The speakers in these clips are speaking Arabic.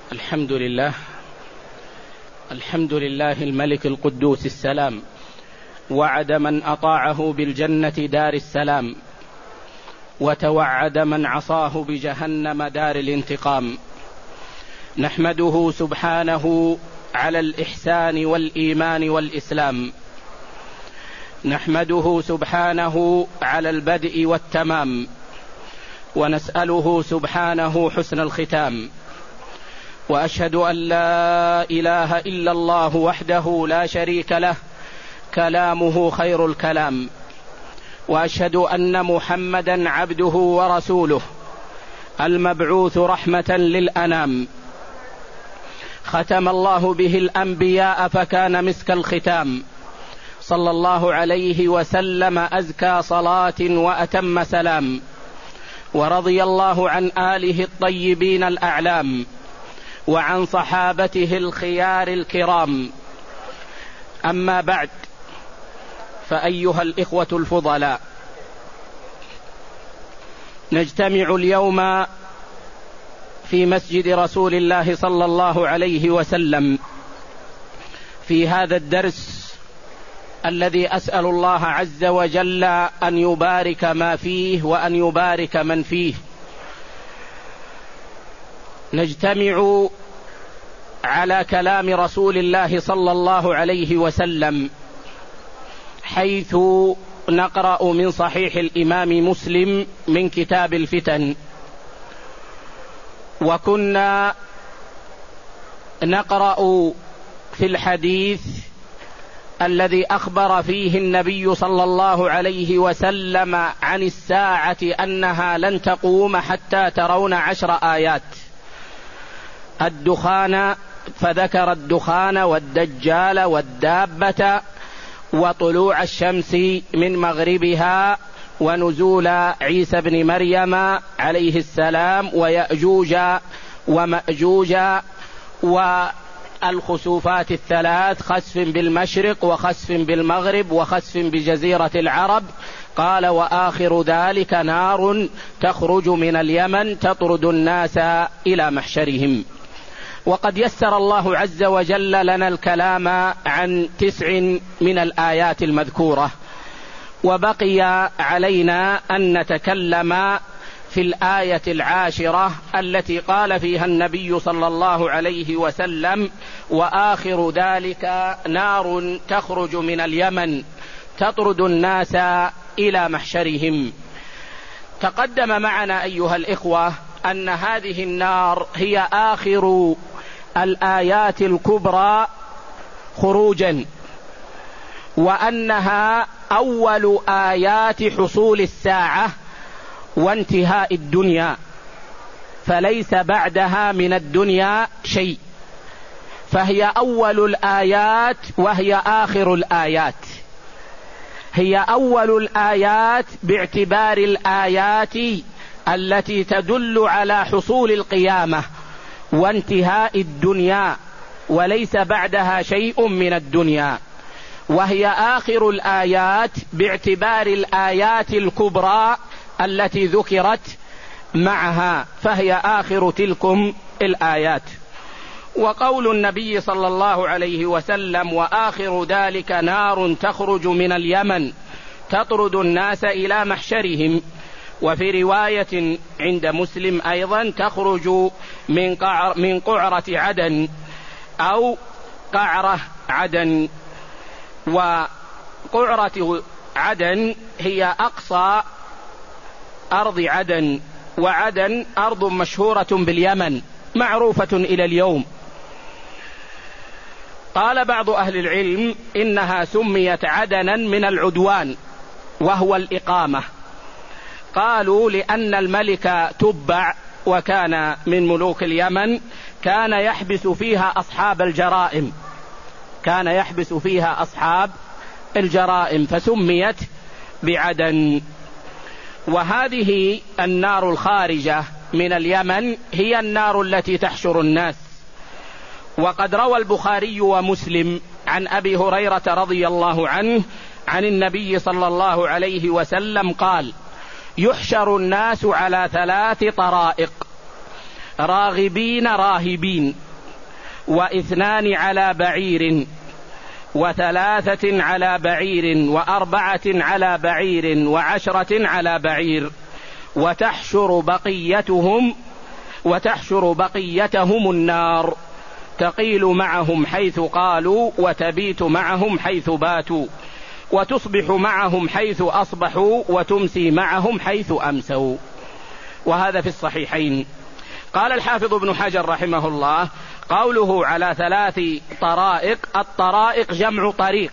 الحمد لله الملك القدوس السلام، وعد من أطاعه بالجنة دار السلام، وتوعد من عصاه بجهنم دار الانتقام. نحمده سبحانه على الإحسان والإيمان والإسلام، نحمده سبحانه على البدء والتمام، ونسأله سبحانه حسن الختام. وأشهد أن لا إله إلا الله وحده لا شريك له، كلامه خير الكلام. وأشهد أن محمدا عبده ورسوله، المبعوث رحمة للأنام، ختم الله به الأنبياء فكان مسك الختام، صلى الله عليه وسلم أزكى صلاة وأتم سلام. ورضي الله عن آله الطيبين الأعلام، وعن صحابته الخيار الكرام. أما بعد، فأيها الإخوة الفضلاء، نجتمع اليوم في مسجد رسول الله صلى الله عليه وسلم في هذا الدرس الذي أسأل الله عز وجل أن يبارك ما فيه وأن يبارك من فيه. نجتمع على كلام رسول الله صلى الله عليه وسلم، حيث نقرأ من صحيح الإمام مسلم من كتاب الفتن. وكنا نقرأ في الحديث الذي أخبر فيه النبي صلى الله عليه وسلم عن الساعة أنها لن تقوم حتى ترون 10 آيات: الدخان، فذكر الدخان والدجال والدابة وطلوع الشمس من مغربها ونزول عيسى بن مريم عليه السلام ويأجوج ومأجوج والخسوفات الثلاث: خسف بالمشرق وخسف بالمغرب وخسف بجزيرة العرب. قال: وآخر ذلك نار تخرج من اليمن تطرد الناس إلى محشرهم. وقد يسر الله عز وجل لنا الكلام عن 9 من الآيات المذكورة، وبقي علينا أن نتكلم في الآية 10 التي قال فيها النبي صلى الله عليه وسلم: وآخر ذلك نار تخرج من اليمن تطرد الناس إلى محشرهم. تقدم معنا أيها الإخوة أن هذه النار هي آخر الآيات الكبرى خروجا، وأنها أول آيات حصول الساعة وانتهاء الدنيا، فليس بعدها من الدنيا شيء، فهي أول الآيات وهي آخر الآيات. هي أول الآيات باعتبار الآيات التي تدل على حصول القيامة وانتهاء الدنيا، وليس بعدها شيء من الدنيا، وهي آخر الآيات باعتبار الآيات الكبرى التي ذكرت معها، فهي آخر تلكم الآيات. وقول النبي صلى الله عليه وسلم: وآخر ذلك نار تخرج من اليمن تطرد الناس إلى محشرهم. وفي رواية عند مسلم أيضا: تخرج من قعرة عدن أو قعرة عدن. وقعرة عدن هي أقصى أرض عدن، وعدن أرض مشهورة باليمن معروفة إلى اليوم. قال بعض أهل العلم إنها سميت عدنا من العدوان، وهو الإقامة. قالوا لأن الملك تبع، وكان من ملوك اليمن، كان يحبس فيها أصحاب الجرائم، كان يحبس فيها أصحاب الجرائم، فسميت بعدن. وهذه النار الخارجة من اليمن هي النار التي تحشر الناس. وقد روى البخاري ومسلم عن أبي هريرة رضي الله عنه عن النبي صلى الله عليه وسلم قال: يحشر الناس على 3 طرائق: راغبين راهبين، واثنان على بعير، وثلاثة على بعير، وأربعة على بعير، وعشرة على بعير، وتحشر بقيتهم النار، تقيل معهم حيث قالوا، وتبيت معهم حيث باتوا، وتصبح معهم حيث أصبحوا، وتمسي معهم حيث أمسوا. وهذا في الصحيحين. قال الحافظ ابن حجر رحمه الله: قوله على 3 طرائق، الطرائق جمع طريق،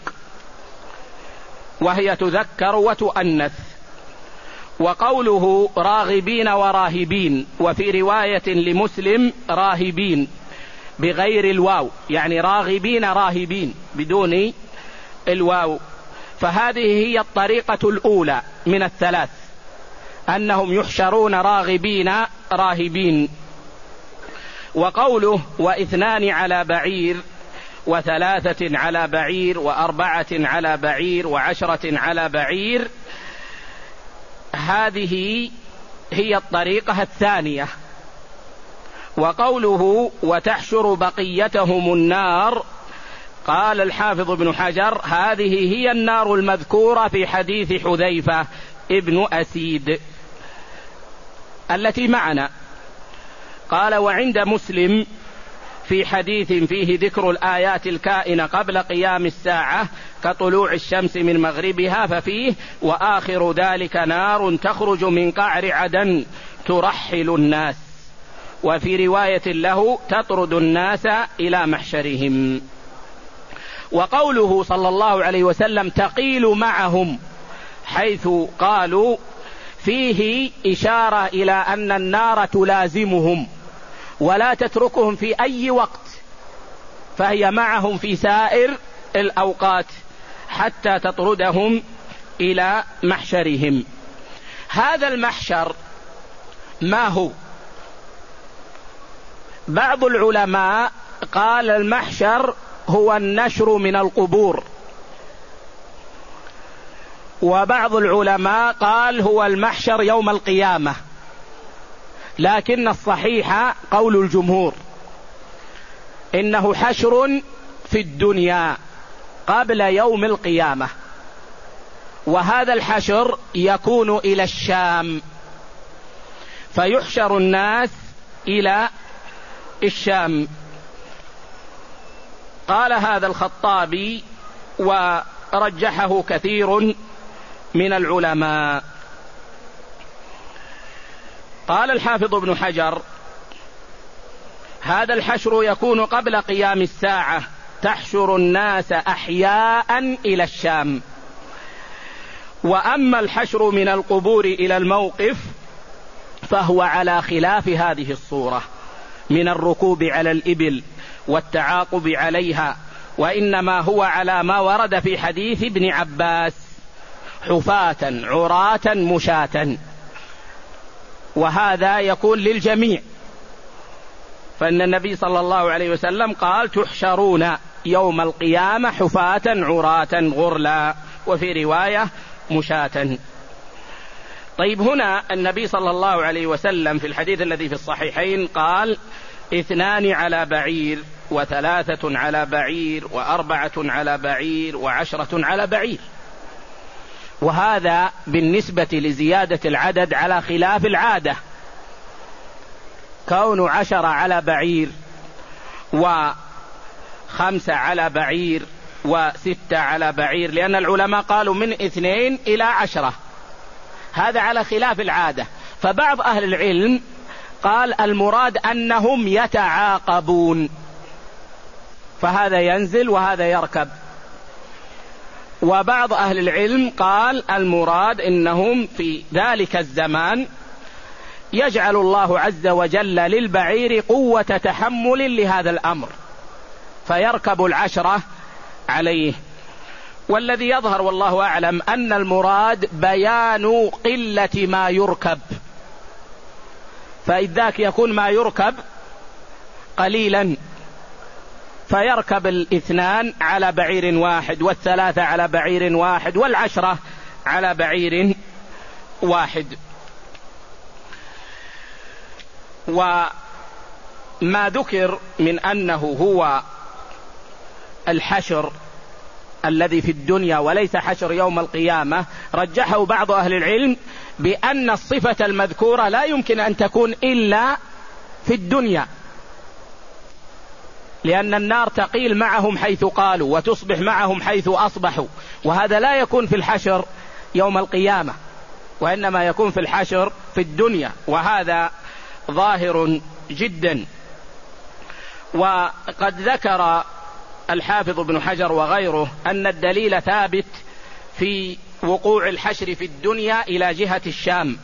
وهي تذكر وتؤنث. وقوله راغبين وراهبين، وفي رواية لمسلم راهبين بغير الواو، يعني راغبين راهبين بدون الواو. فهذه هي الطريقة الأولى من 3، أنهم يحشرون راغبين راهبين. وقوله واثنان على بعير، وثلاثة على بعير، وأربعة على بعير، وعشرة على بعير، هذه هي الطريقة الثانية. وقوله وتحشر بقيتهم النار، قال الحافظ ابن حجر: هذه هي النار المذكورة في حديث حذيفة ابن أسيد التي معنا. قال: وعند مسلم في حديث فيه ذكر الآيات الكائنة قبل قيام الساعة كطلوع الشمس من مغربها، ففيه: وآخر ذلك نار تخرج من قعر عدن ترحل الناس. وفي رواية له: تطرد الناس إلى محشرهم. وقوله صلى الله عليه وسلم: تقيل معهم حيث قالوا، فيه إشارة إلى أن النار تلازمهم ولا تتركهم في أي وقت، فهي معهم في سائر الأوقات حتى تطردهم إلى محشرهم. هذا المحشر ما هو؟ بعض العلماء قال المحشر هو النشر من القبور، وبعض العلماء قال هو المحشر يوم القيامة، لكن الصحيح قول الجمهور إنه حشر في الدنيا قبل يوم القيامة. وهذا الحشر يكون إلى الشام، فيحشر الناس إلى الشام. قال هذا الخطابي ورجحه كثير من العلماء. قال الحافظ ابن حجر: هذا الحشر يكون قبل قيام الساعة، تحشر الناس أحياء إلى الشام. وأما الحشر من القبور إلى الموقف فهو على خلاف هذه الصورة من الركوب على الإبل والتعاقب عليها، وإنما هو على ما ورد في حديث ابن عباس: حفاة عراة مشاة. وهذا يكون للجميع، فإن النبي صلى الله عليه وسلم قال: تحشرون يوم القيامة حفاة عراة غرلا، وفي رواية مشاة. طيب، هنا النبي صلى الله عليه وسلم في الحديث الذي في الصحيحين قال: 2 على بعير، و3 على بعير، و4 على بعير، و10 على بعير. وهذا بالنسبة لزيادة العدد على خلاف العادة، كون 10 على بعير، و5 على بعير، و6 على بعير، لأن العلماء قالوا من 2 إلى 10، هذا على خلاف العادة. فبعض أهل العلم قال المراد أنهم يتعاقبون، فهذا ينزل وهذا يركب. وبعض أهل العلم قال المراد إنهم في ذلك الزمان يجعل الله عز وجل للبعير قوة تحمل لهذا الأمر، فيركب 10 عليه. والذي يظهر والله أعلم أن المراد بيان قلة ما يركب، فإذ ذاك يكون ما يركب قليلا، فيركب 2 على بعير واحد، و3 على بعير واحد، و10 على بعير واحد. ما ذكر من أنه هو الحشر الذي في الدنيا وليس حشر يوم القيامة، رجحه بعض أهل العلم بأن الصفة المذكورة لا يمكن أن تكون إلا في الدنيا، لأن النار تقيل معهم حيث قالوا وتصبح معهم حيث أصبحوا، وهذا لا يكون في الحشر يوم القيامة، وإنما يكون في الحشر في الدنيا، وهذا ظاهر جدا. وقد ذكر الحافظ ابن حجر وغيره أن الدليل ثابت في وقوع الحشر في الدنيا إلى جهة الشام،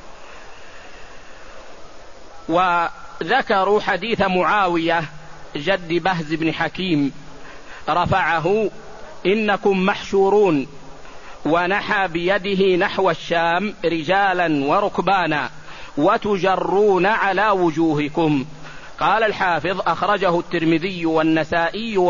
وذكروا حديث معاوية جد بهز بن حكيم رفعه: إنكم محشورون، ونحى بيده نحو الشام رجالا وركبانا وتجرون على وجوهكم. قال الحافظ: أخرجه الترمذي والنسائي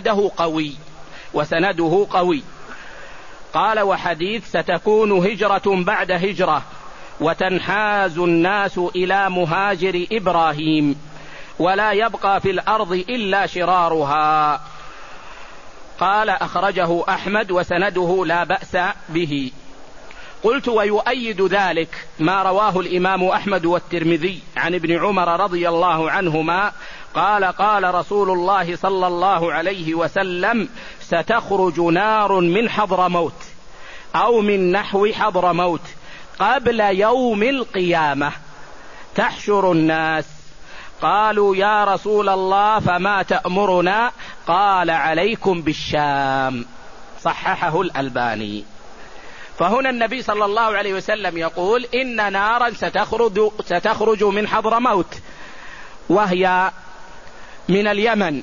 وسنده قوي. قال: وحديث ستكون هجرة بعد هجرة وتنحاز الناس إلى مهاجر إبراهيم ولا يبقى في الأرض إلا شرارها. قال: أخرجه أحمد وسنده لا بأس به. قلت: ويؤيد ذلك ما رواه الإمام أحمد والترمذي عن ابن عمر رضي الله عنهما قال: قال رسول الله صلى الله عليه وسلم: ستخرج نار من حضرموت أو من نحو حضرموت قبل يوم القيامة تحشر الناس. قالوا: يا رسول الله فما تأمرنا؟ قال: عليكم بالشام. صححه الألباني. فهنا النبي صلى الله عليه وسلم يقول إن نارا ستخرج من حضرموت وهي من اليمن.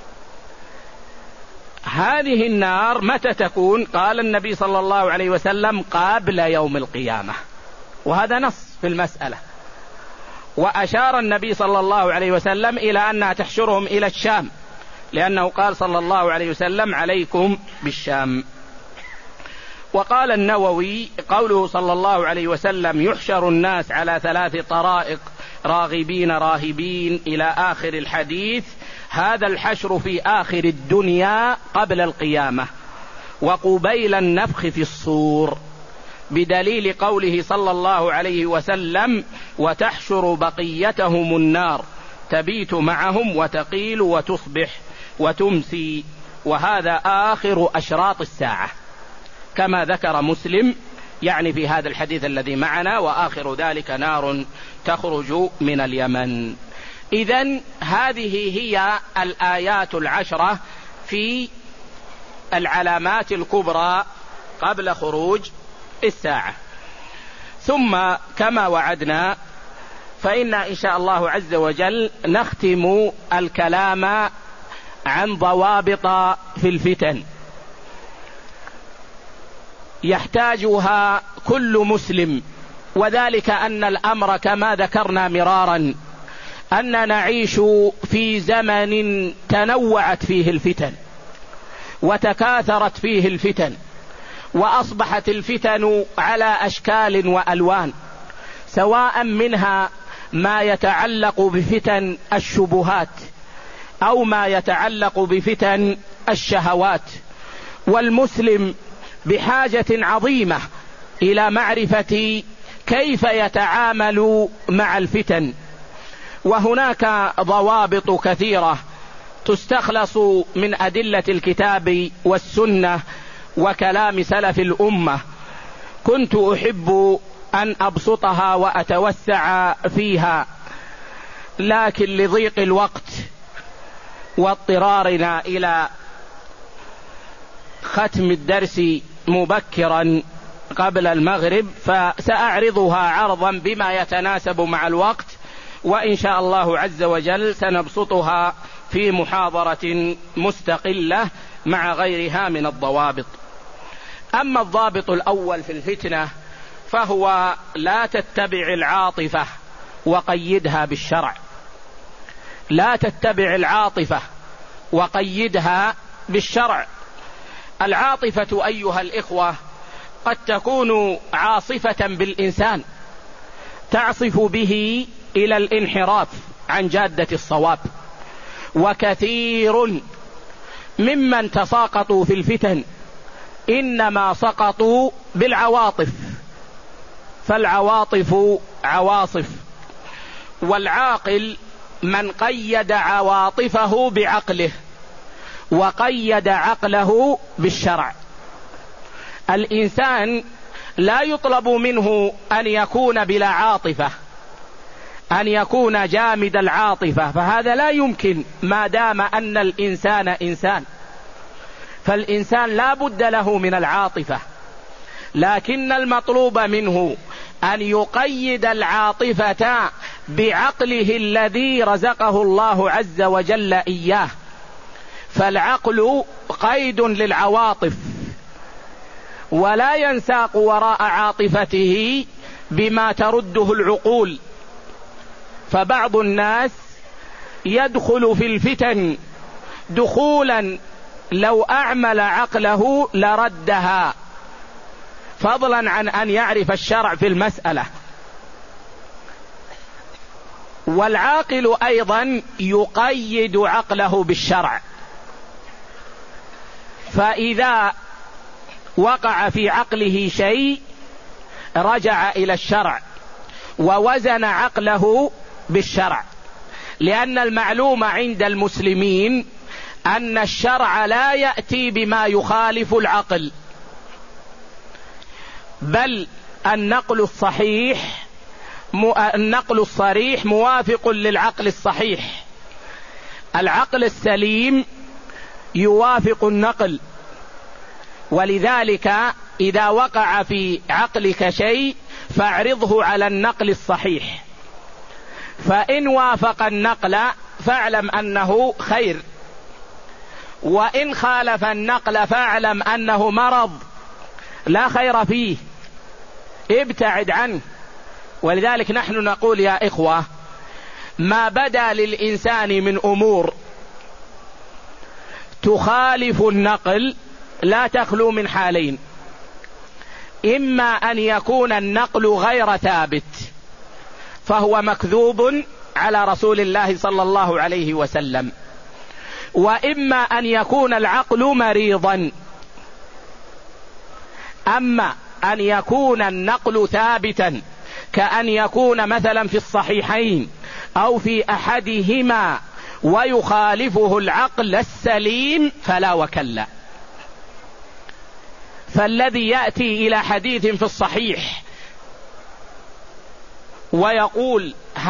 هذه النار متى تكون؟ قال النبي صلى الله عليه وسلم: قبل يوم القيامة، وهذا نص في المسألة. وأشار النبي صلى الله عليه وسلم إلى أنها تحشرهم إلى الشام، لأنه قال صلى الله عليه وسلم: عليكم بالشام. وقال النووي: قوله صلى الله عليه وسلم: يحشر الناس على 3 طرائق راغبين راهبين إلى آخر الحديث، هذا الحشر في آخر الدنيا قبل القيامة وقبيل النفخ في الصور، بدليل قوله صلى الله عليه وسلم: وتحشر بقيتهم النار تبيت معهم وتقيل وتصبح وتمسي، وهذا آخر أشراط الساعة، كما ذكر مسلم يعني في هذا الحديث الذي معنا: وآخر ذلك نار تخرج من اليمن. إذن هذه هي الآيات 10 في العلامات الكبرى قبل خروج الساعة. ثم كما وعدنا فإن إن شاء الله عز وجل نختم الكلام عن ضوابط في الفتن يحتاجها كل مسلم، وذلك أن الأمر كما ذكرنا مرارا أن نعيش في زمن تنوعت فيه الفتن وتكاثرت فيه الفتن، وأصبحت الفتن على أشكال وألوان، سواء منها ما يتعلق بفتن الشبهات أو ما يتعلق بفتن الشهوات. والمسلم بحاجة عظيمة إلى معرفة كيف يتعامل مع الفتن، وهناك ضوابط كثيرة تستخلص من أدلة الكتاب والسنة وكلام سلف الأمة، كنت أحب أن أبسطها وأتوسع فيها، لكن لضيق الوقت واضطرارنا إلى ختم الدرس مبكرا قبل المغرب فسأعرضها عرضا بما يتناسب مع الوقت، وإن شاء الله عز وجل سنبسطها في محاضرة مستقلة مع غيرها من الضوابط. أما الضابط الأول في الفتنة فهو لا تتبع العاطفة وقيدها بالشرع. لا تتبع العاطفة وقيدها بالشرع. العاطفة أيها الإخوة قد تكون عاصفة بالإنسان تعصف به إلى الانحراف عن جادة الصواب. وكثير ممن تساقطوا في الفتن إنما سقطوا بالعواطف، فالعواطف عواصف، والعاقل من قيد عواطفه بعقله وقيد عقله بالشرع. الإنسان لا يطلب منه أن يكون بلا عاطفة، أن يكون جامد العاطفة، فهذا لا يمكن ما دام أن الإنسان إنسان، فالإنسان لا بد له من العاطفة، لكن المطلوب منه أن يقيد العاطفة بعقله الذي رزقه الله عز وجل إياه، فالعقل قيد للعواطف، ولا ينساق وراء عاطفته بما ترده العقول. فبعض الناس يدخل في الفتن دخولا لو أعمل عقله لردها، فضلا عن أن يعرف الشرع في المسألة. والعاقل أيضا يقيد عقله بالشرع، فإذا وقع في عقله شيء رجع إلى الشرع ووزن عقله بالشرع، لأن المعلوم عند المسلمين أن الشرع لا يأتي بما يخالف العقل، بل النقل الصريح موافق للعقل الصحيح. العقل السليم يوافق النقل، ولذلك إذا وقع في عقلك شيء فاعرضه على النقل الصحيح، فإن وافق النقل فاعلم أنه خير، وإن خالف النقل فاعلم أنه مرض لا خير فيه، ابتعد عنه. ولذلك نحن نقول يا إخوة، ما بدا للإنسان من أمور تخالف النقل لا تخلو من حالين: إما أن يكون النقل غير ثابت فهو مكذوب على رسول الله صلى الله عليه وسلم، وإما أن يكون العقل مريضا. أما أن يكون النقل ثابتا كأن يكون مثلا في الصحيحين أو في أحدهما ويخالفه العقل السليم فلا وكلا. فالذي يأتي إلى حديث في الصحيح ويقول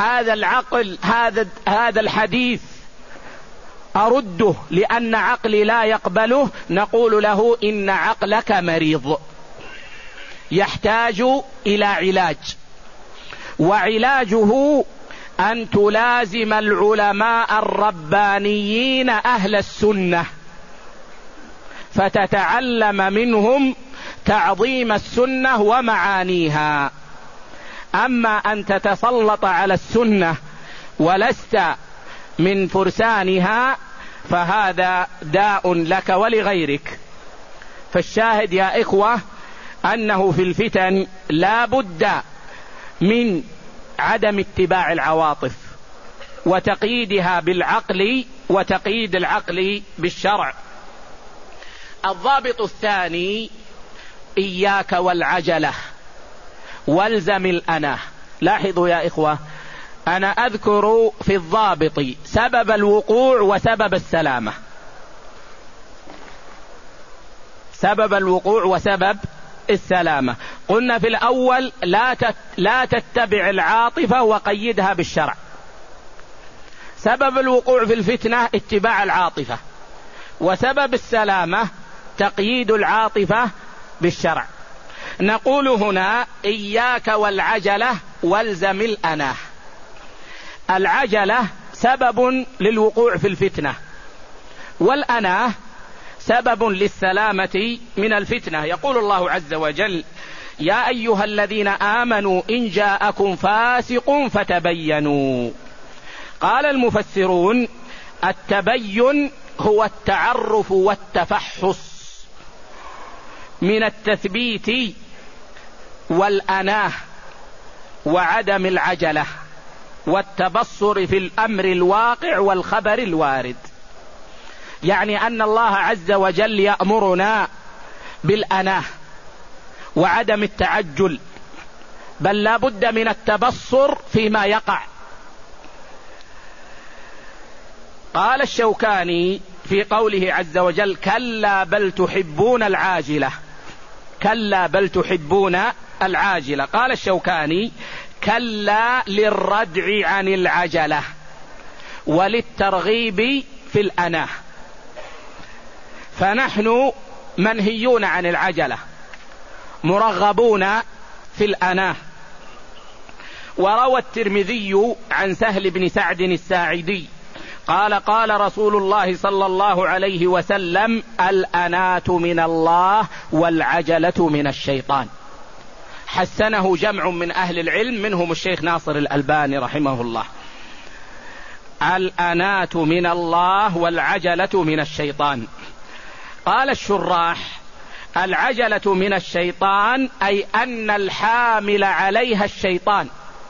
هذا الحديث أرده لأن عقلي لا يقبله، نقول له إن عقلك مريض يحتاج إلى علاج، وعلاجه أن تلازم العلماء الربانيين أهل السنة فتتعلم منهم تعظيم السنة ومعانيها. أما أن تتسلط على السنة ولست من فرسانها فهذا داء لك ولغيرك. فالشاهد يا إخوة أنه في الفتن لا بد من عدم اتباع العواطف وتقييدها بالعقل وتقييد العقل بالشرع. الضابط الثاني: إياك والعجلة والزم الأناه. لاحظوا يا إخوة، أنا أذكر في الضابط سبب الوقوع وسبب السلامة، سبب الوقوع وسبب السلامة. قلنا في الأول لا تتبع العاطفة وقيدها بالشرع. سبب الوقوع في الفتنة اتباع العاطفة، وسبب السلامة تقييد العاطفة بالشرع. نقول هنا: إياك والعجلة والزم الأناه. العجلة سبب للوقوع في الفتنة، والأناه سبب للسلامة من الفتنة. يقول الله عز وجل: يا أيها الذين آمنوا إن جاءكم فاسق فتبينوا. قال المفسرون: التبين هو التعرف والتفحص من التثبيت والأناه وعدم العجلة. والتبصر في الأمر الواقع والخبر الوارد. يعني أن الله عز وجل يأمرنا بالأناة وعدم التعجل، بل لا بد من التبصر فيما يقع. قال الشوكاني في قوله عز وجل: كلا بل تحبون العاجلة، كلا بل تحبون العاجلة. قال الشوكاني: كلا للردع عن العجلة وللترغيب في الأناة، فنحن منهيون عن العجلة مرغبون في الأناة. وروى الترمذي عن سهل بن سعد الساعدي قال: قال رسول الله صلى الله عليه وسلم: الأناة من الله والعجلة من الشيطان. حسنه جمع من أهل العلم منهم الشيخ ناصر الألباني رحمه الله. الأناة من الله والعجلة من الشيطان. قال الشراح: العجلة من الشيطان أي أن الحامل عليها الشيطان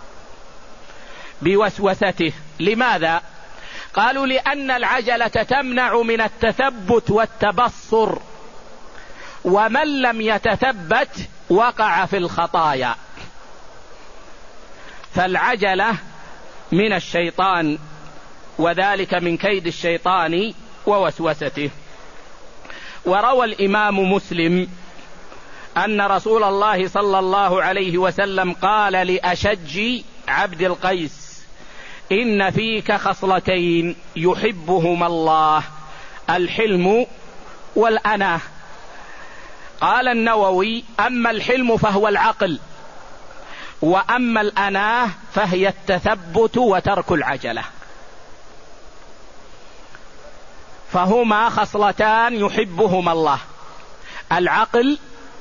بوسوسته. لماذا؟ قالوا: لأن العجلة تمنع من التثبت والتبصر، ومن لم يتثبت وقع في الخطايا. فالعجلة من الشيطان، وذلك من كيد الشيطان ووسوسته. وروى الإمام مسلم أن رسول الله صلى الله عليه وسلم قال لأشج عبد القيس: إن فيك خصلتين يحبهما الله، الحلم والأناة. قال النووي: أما الحلم فهو العقل، وأما الأناة فهي التثبت وترك العجلة. فهما خصلتان يحبهما الله: العقل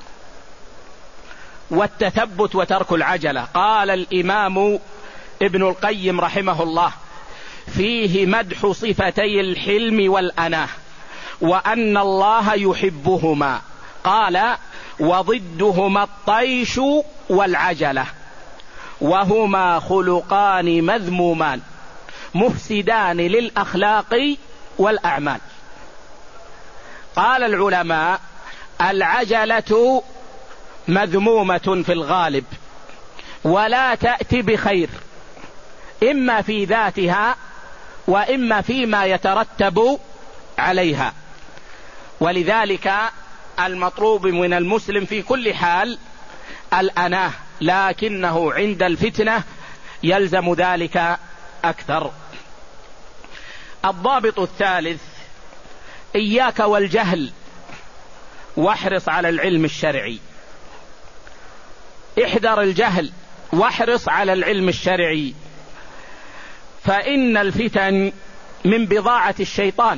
والتثبت وترك العجلة. قال الإمام ابن القيم رحمه الله: فيه مدح صفتي الحلم والأناة وأن الله يحبهما. قال: وضدهما الطيش والعجلة، وهما خلقان مذمومان مفسدان للأخلاق والأعمال. قال العلماء: العجلة مذمومة في الغالب، ولا تأتي بخير، إما في ذاتها وإما فيما يترتب عليها. ولذلك المطلوب من المسلم في كل حال الأناة، لكنه عند الفتنة يلزم ذلك أكثر. الضابط الثالث: إياك والجهل واحرص على العلم الشرعي. احذر الجهل واحرص على العلم الشرعي، فإن الفتن من بضاعة الشيطان،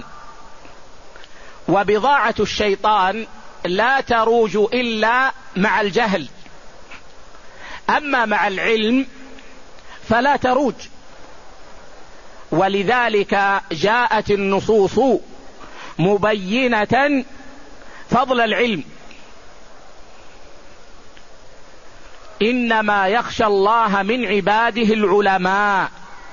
وبضاعة الشيطان لا تروج إلا مع الجهل، أما مع العلم فلا تروج. ولذلك جاءت النصوص مبينة فضل العلم. إنما يخشى الله من عباده العلماء.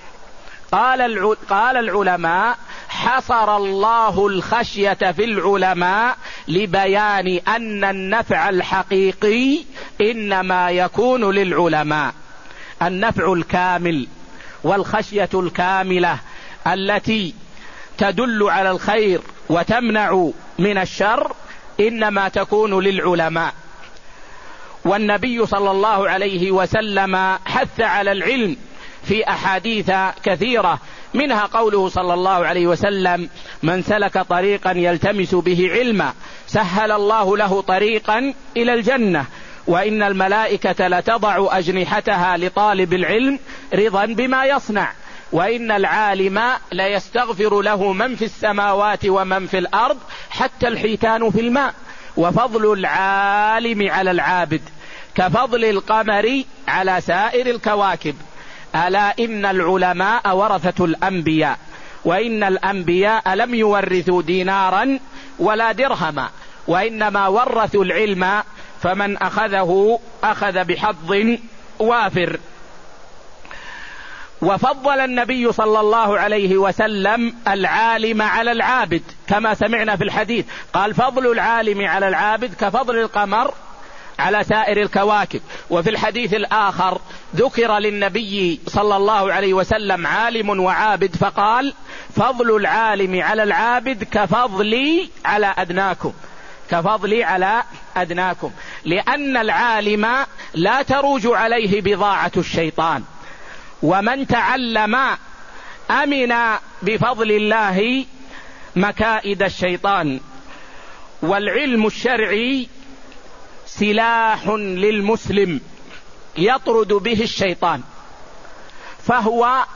قال العلماء: حصر الله الخشية في العلماء لبيان أن النفع الحقيقي إنما يكون للعلماء. النفع الكامل والخشية الكاملة التي تدل على الخير وتمنع من الشر إنما تكون للعلماء. والنبي صلى الله عليه وسلم حث على العلم في أحاديث كثيرة، منها قوله صلى الله عليه وسلم: من سلك طريقا يلتمس به علما سهل الله له طريقا إلى الجنة، وإن الملائكة لتضع أجنحتها لطالب العلم رضا بما يصنع، وإن العالم ليستغفر له من في السماوات ومن في الأرض حتى الحيتان في الماء، وفضل العالم على العابد كفضل القمر على سائر الكواكب. ألا إن العلماء ورثة الأنبياء، وإن الأنبياء لم يورثوا دينارا ولا درهما، وإنما ورثوا العلم، فمن أخذه أخذ بحظ وافر. وفضل النبي صلى الله عليه وسلم العالم على العابد كما سمعنا في الحديث، قال فضل العالم على العابد كفضل القمر على سائر الكواكب. وفي الحديث الآخر ذكر للنبي صلى الله عليه وسلم عالم وعابد فقال فضل العالم على العابد كفضلي على أدناكم، كفضلي على أدناكم، لأن العالم لا تروج عليه بضاعة الشيطان، ومن تعلم أمن بفضل الله مكائد الشيطان. والعلم الشرعي سلاح للمسلم يطرد به الشيطان، فهو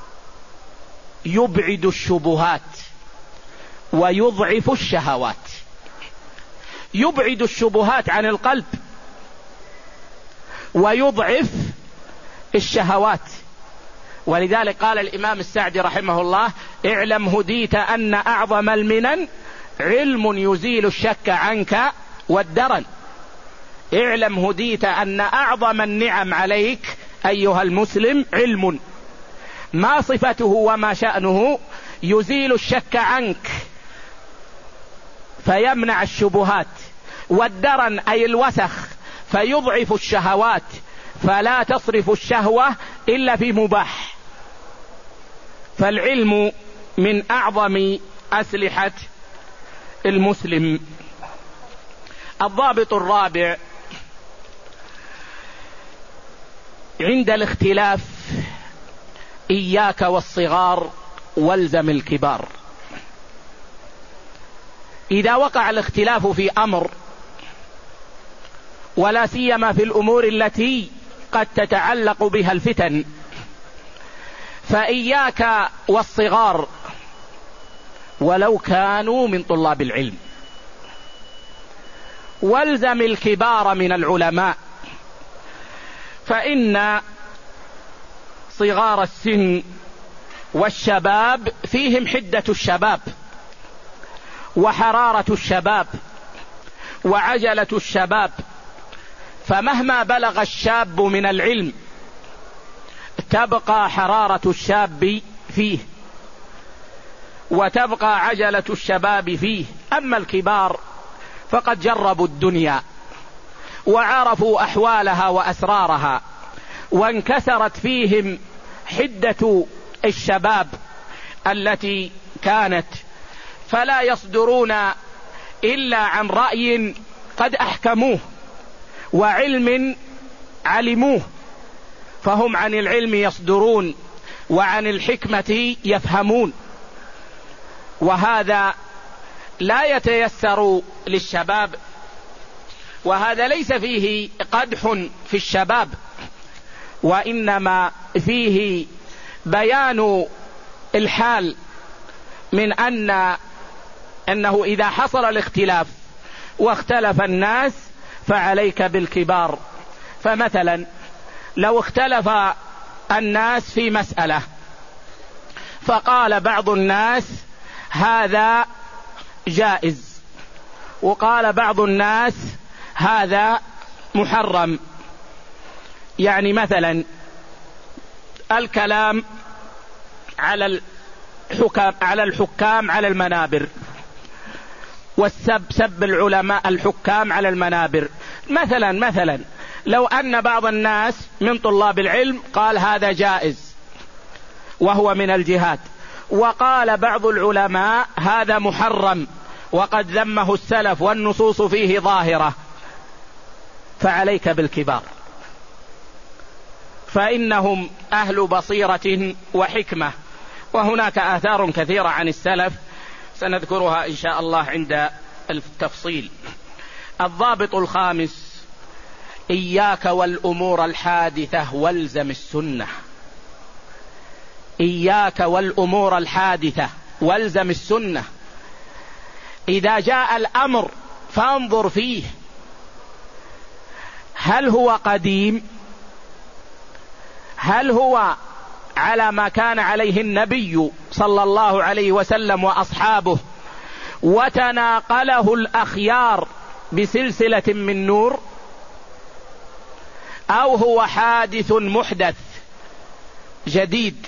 يبعد الشبهات ويضعف الشهوات، يبعد الشبهات عن القلب ويضعف الشهوات. ولذلك قال الإمام السعدي رحمه الله اعلم هديت أن أعظم المنن علم يزيل الشك عنك والدرن. اعلم هديت أن أعظم النعم عليك أيها المسلم علم، ما صفته وما شأنه؟ يزيل الشك عنك فيمنع الشبهات، والدرن أي الوسخ فيضعف الشهوات فلا تصرف الشهوة إلا في مباح. فالعلم من أعظم أسلحة المسلم. الضابط الرابع عند الاختلاف إياك والصغار والزم الكبار. إذا وقع الاختلاف في أمر، ولا سيما في الأمور التي قد تتعلق بها الفتن، فإياك والصغار ولو كانوا من طلاب العلم، والزم الكبار من العلماء، فإن صغار السن والشباب فيهم حدة الشباب وحرارة الشباب وعجلة الشباب، فمهما بلغ الشاب من العلم تبقى حرارة الشاب فيه وتبقى عجلة الشباب فيه. أما الكبار فقد جربوا الدنيا وعرفوا أحوالها وأسرارها، وانكسرت فيهم حدة الشباب التي كانت، فلا يصدرون إلا عن رأي قد أحكموه وعلم علموه، فهم عن العلم يصدرون وعن الحكمة يفهمون، وهذا لا يتيسر للشباب، وهذا ليس فيه قدح في الشباب، وإنما فيه بيان الحال من أنه إذا حصل الاختلاف واختلف الناس فعليك بالكبار. فمثلا لو اختلف الناس في مسألة فقال بعض الناس هذا جائز، وقال بعض الناس هذا محرم، يعني مثلا الكلام على الحكام على المنابر، والسب العلماء الحكام على المنابر. مثلا لو أن بعض الناس من طلاب العلم قال هذا جائز وهو من الجهاد، وقال بعض العلماء هذا محرم وقد ذمه السلف والنصوص فيه ظاهرة، فعليك بالكبار، فإنهم أهل بصيرة وحكمة، وهناك آثار كثيرة عن السلف سنذكرها إن شاء الله عند التفصيل. الضابط الخامس إياك والأمور الحادثة والزم السنة. إياك والأمور الحادثة والزم السنة. إذا جاء الأمر فانظر فيه، هل هو قديم؟ هل هو على ما كان عليه النبي صلى الله عليه وسلم وأصحابه وتناقله الأخيار بسلسلة من نور، أو هو حادث محدث جديد،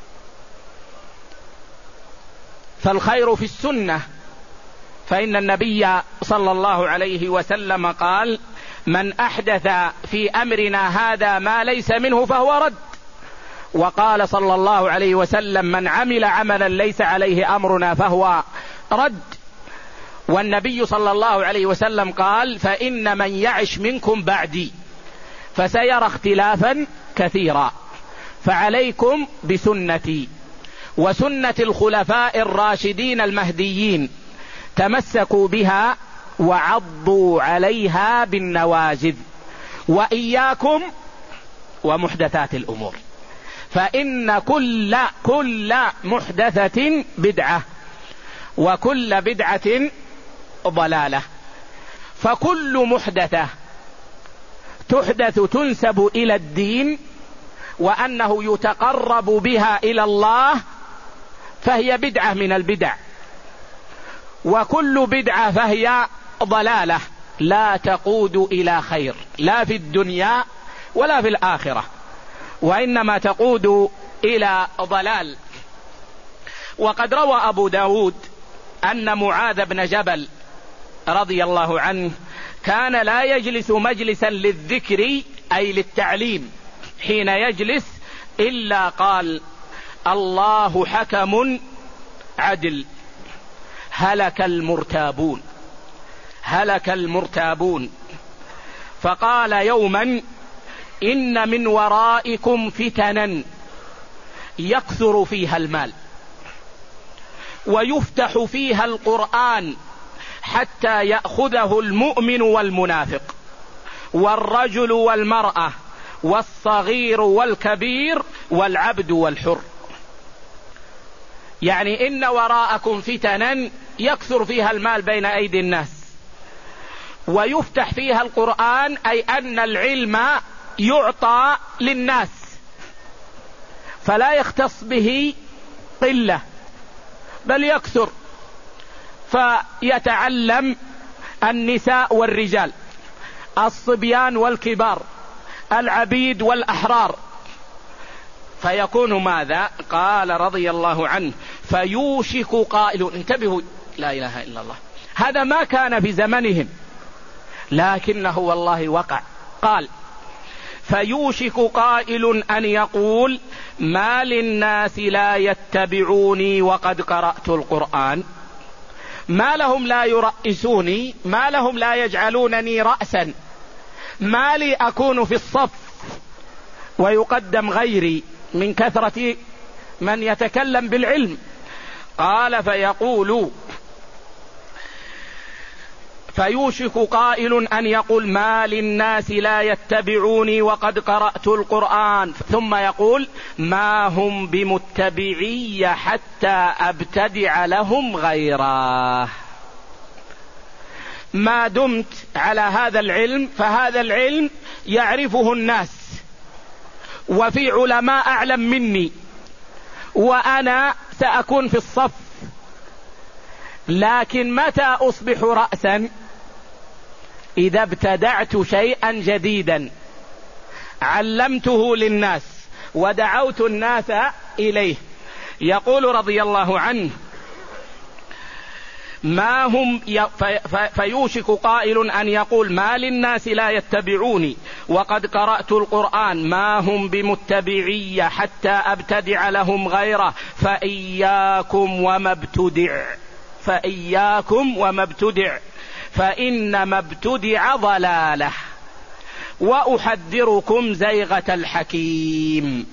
فالخير في السنة، فإن النبي صلى الله عليه وسلم قال: من أحدث في أمرنا هذا ما ليس منه فهو رد. وقال صلى الله عليه وسلم: من عمل عملا ليس عليه أمرنا فهو رد. والنبي صلى الله عليه وسلم قال: فإن من يعش منكم بعدي فسيرى اختلافا كثيرا، فعليكم بسنتي وسنة الخلفاء الراشدين المهديين، تمسكوا بها وعضوا عليها بالنواجذ، وإياكم ومحدثات الأمور، فإن كل محدثة بدعة وكل بدعة ضلالة. فكل محدثة تحدث تنسب إلى الدين وأنه يتقرب بها إلى الله فهي بدعة من البدع، وكل بدعة فهي ضلالة لا تقود إلى خير لا في الدنيا ولا في الآخرة، وإنما تقود إلى ضلال. وقد روى أبو داود أن معاذ بن جبل رضي الله عنه كان لا يجلس مجلسا للذكر أي للتعليم حين يجلس إلا قال: الله حكم عدل، هلك المرتابون، هلك المرتابون. فقال يوما: إن من ورائكم فتنا يكثر فيها المال ويفتح فيها القرآن حتى يأخذه المؤمن والمنافق والرجل والمرأة والصغير والكبير والعبد والحر. يعني إن وراءكم فتنا يكثر فيها المال بين أيدي الناس ويفتح فيها القرآن، أي أن العلم يعطى للناس فلا يختص به قلة بل يكثر، فيتعلم النساء والرجال، الصبيان والكبار، العبيد والأحرار، فيكون ماذا؟ قال رضي الله عنه: فيوشك قائل، انتبهوا، لا إله إلا الله، هذا ما كان في زمنهم لكنه والله وقع. قال: فيوشك قائل أن يقول: ما للناس لا يتبعوني وقد قرأت القرآن؟ ما لهم لا يرئسوني؟ ما لهم لا يجعلونني رأسا؟ ما لي أكون في الصف ويقدم غيري من كثرة من يتكلم بالعلم؟ قال: فيوشك قائل أن يقول: ما للناس لا يتبعوني وقد قرأت القرآن، ثم يقول: ما هم بمتبعي حتى أبتدع لهم غيره. ما دمت على هذا العلم فهذا العلم يعرفه الناس، وفي علماء أعلم مني، وأنا سأكون في الصف، لكن متى أصبح رأسا؟ إذا ابتدعت شيئا جديدا علمته للناس ودعوت الناس إليه. يقول رضي الله عنه: ما هم فيوشك قائل أن يقول: ما للناس لا يتبعوني وقد قرأت القرآن، ما هم بمتبعي حتى أبتدع لهم غيره، فإياكم وما ابتدع، فإياكم وما ابتدع، فإنما ابتدع ضلاله، وأحذركم زيغة الحكيم،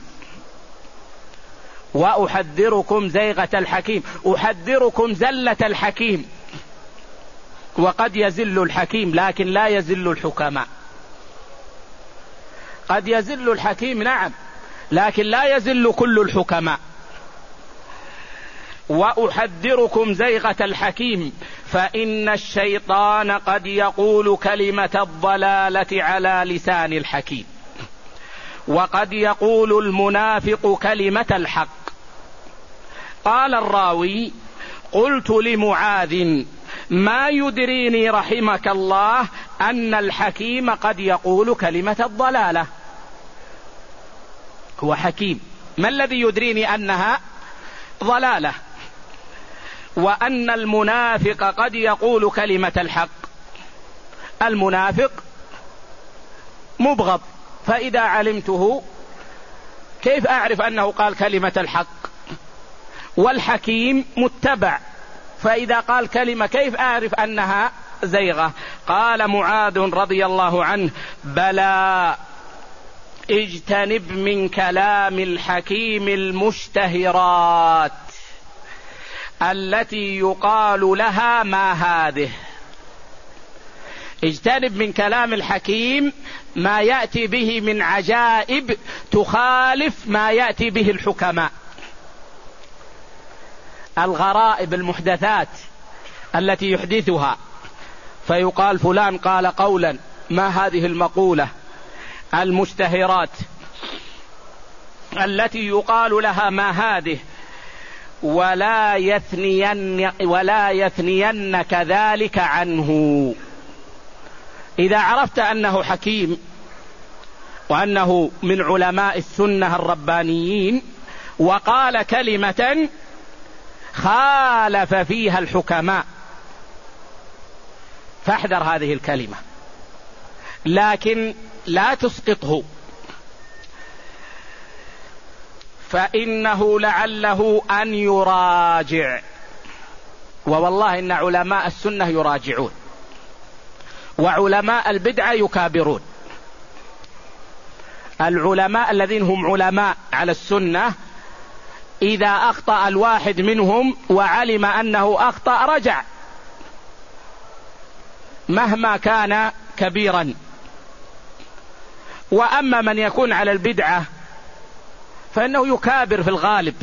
وأحذركم زيغة الحكيم، أحذركم زلة الحكيم. وقد يزل الحكيم لكن لا يزل الحكماء. قد يزل الحكيم نعم، لكن لا يزل كل الحكماء. وأحذركم زيغة الحكيم، فإن الشيطان قد يقول كلمة الضلالة على لسان الحكيم، وقد يقول المنافق كلمة الحق. قال الراوي: قلت لمعاذ: ما يدريني رحمك الله أن الحكيم قد يقول كلمة الضلالة؟ هو حكيم ما الذي يدريني أنها ضلالة؟ وأن المنافق قد يقول كلمة الحق. المنافق مبغض، فإذا علمته كيف أعرف أنه قال كلمة الحق؟ والحكيم متبع، فإذا قال كلمة كيف أعرف أنها زيغة؟ قال معاذ رضي الله عنه: بلى، اجتنب من كلام الحكيم المشتهرات التي يقال لها ما هذه. اجتنب من كلام الحكيم ما يأتي به من عجائب تخالف ما يأتي به الحكماء، الغرائب المحدثات التي يحدثها، فيقال فلان قال قولا، ما هذه المقولة؟ المشتهرات التي يقال لها ما هذه. ولا يثنين كذلك عنه. إذا عرفت أنه حكيم وأنه من علماء السنة الربانيين وقال كلمة خالف فيها الحكماء، فاحذر هذه الكلمة، لكن لا تسقطه، فإنه لعله أن يراجع. ووالله إن علماء السنة يراجعون، وعلماء البدعة يكابرون. العلماء الذين هم علماء على السنة إذا أخطأ الواحد منهم وعلم أنه أخطأ رجع مهما كان كبيرا. وأما من يكون على البدعة فإنه يكابر في الغالب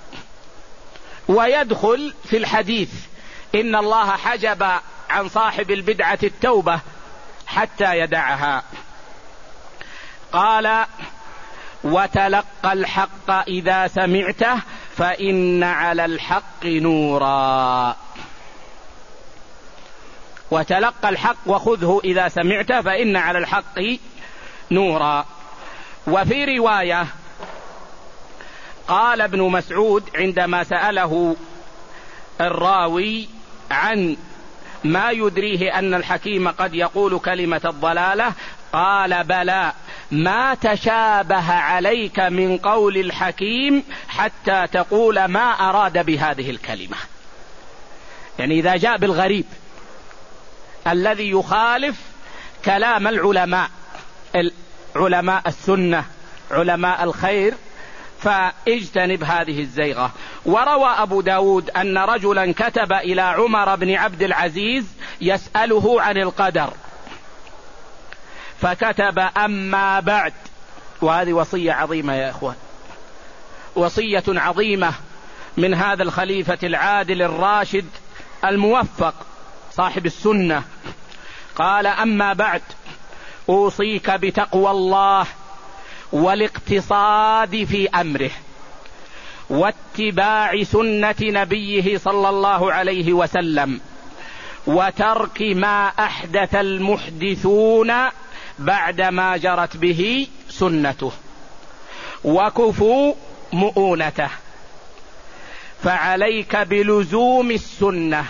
ويدخل في الحديث: إن الله حجب عن صاحب البدعة التوبة حتى يدعها. قال: وتلقى الحق إذا سمعته فإن على الحق نورا. وتلقى الحق وخذه إذا سمعته فإن على الحق نورا. وفي رواية قال ابن مسعود عندما سأله الراوي عن ما يدريه أن الحكيم قد يقول كلمة الضلالة، قال: بلى، ما تشابه عليك من قول الحكيم حتى تقول ما أراد بهذه الكلمة. يعني إذا جاء بالغريب الذي يخالف كلام العلماء، علماء السنة، علماء الخير، فاجتنب هذه الزيغة. وروى أبو داود أن رجلا كتب إلى عمر بن عبد العزيز يسأله عن القدر، فكتب: أما بعد. وهذه وصية عظيمة يا إخوان، وصية عظيمة من هذا الخليفة العادل الراشد الموفق صاحب السنة. قال: أما بعد، أوصيك بتقوى الله والاقتصاد في أمره واتباع سنة نبيه صلى الله عليه وسلم وترك ما أحدث المحدثون بعدما جرت به سنته وكفوا مؤونته، فعليك بلزوم السنة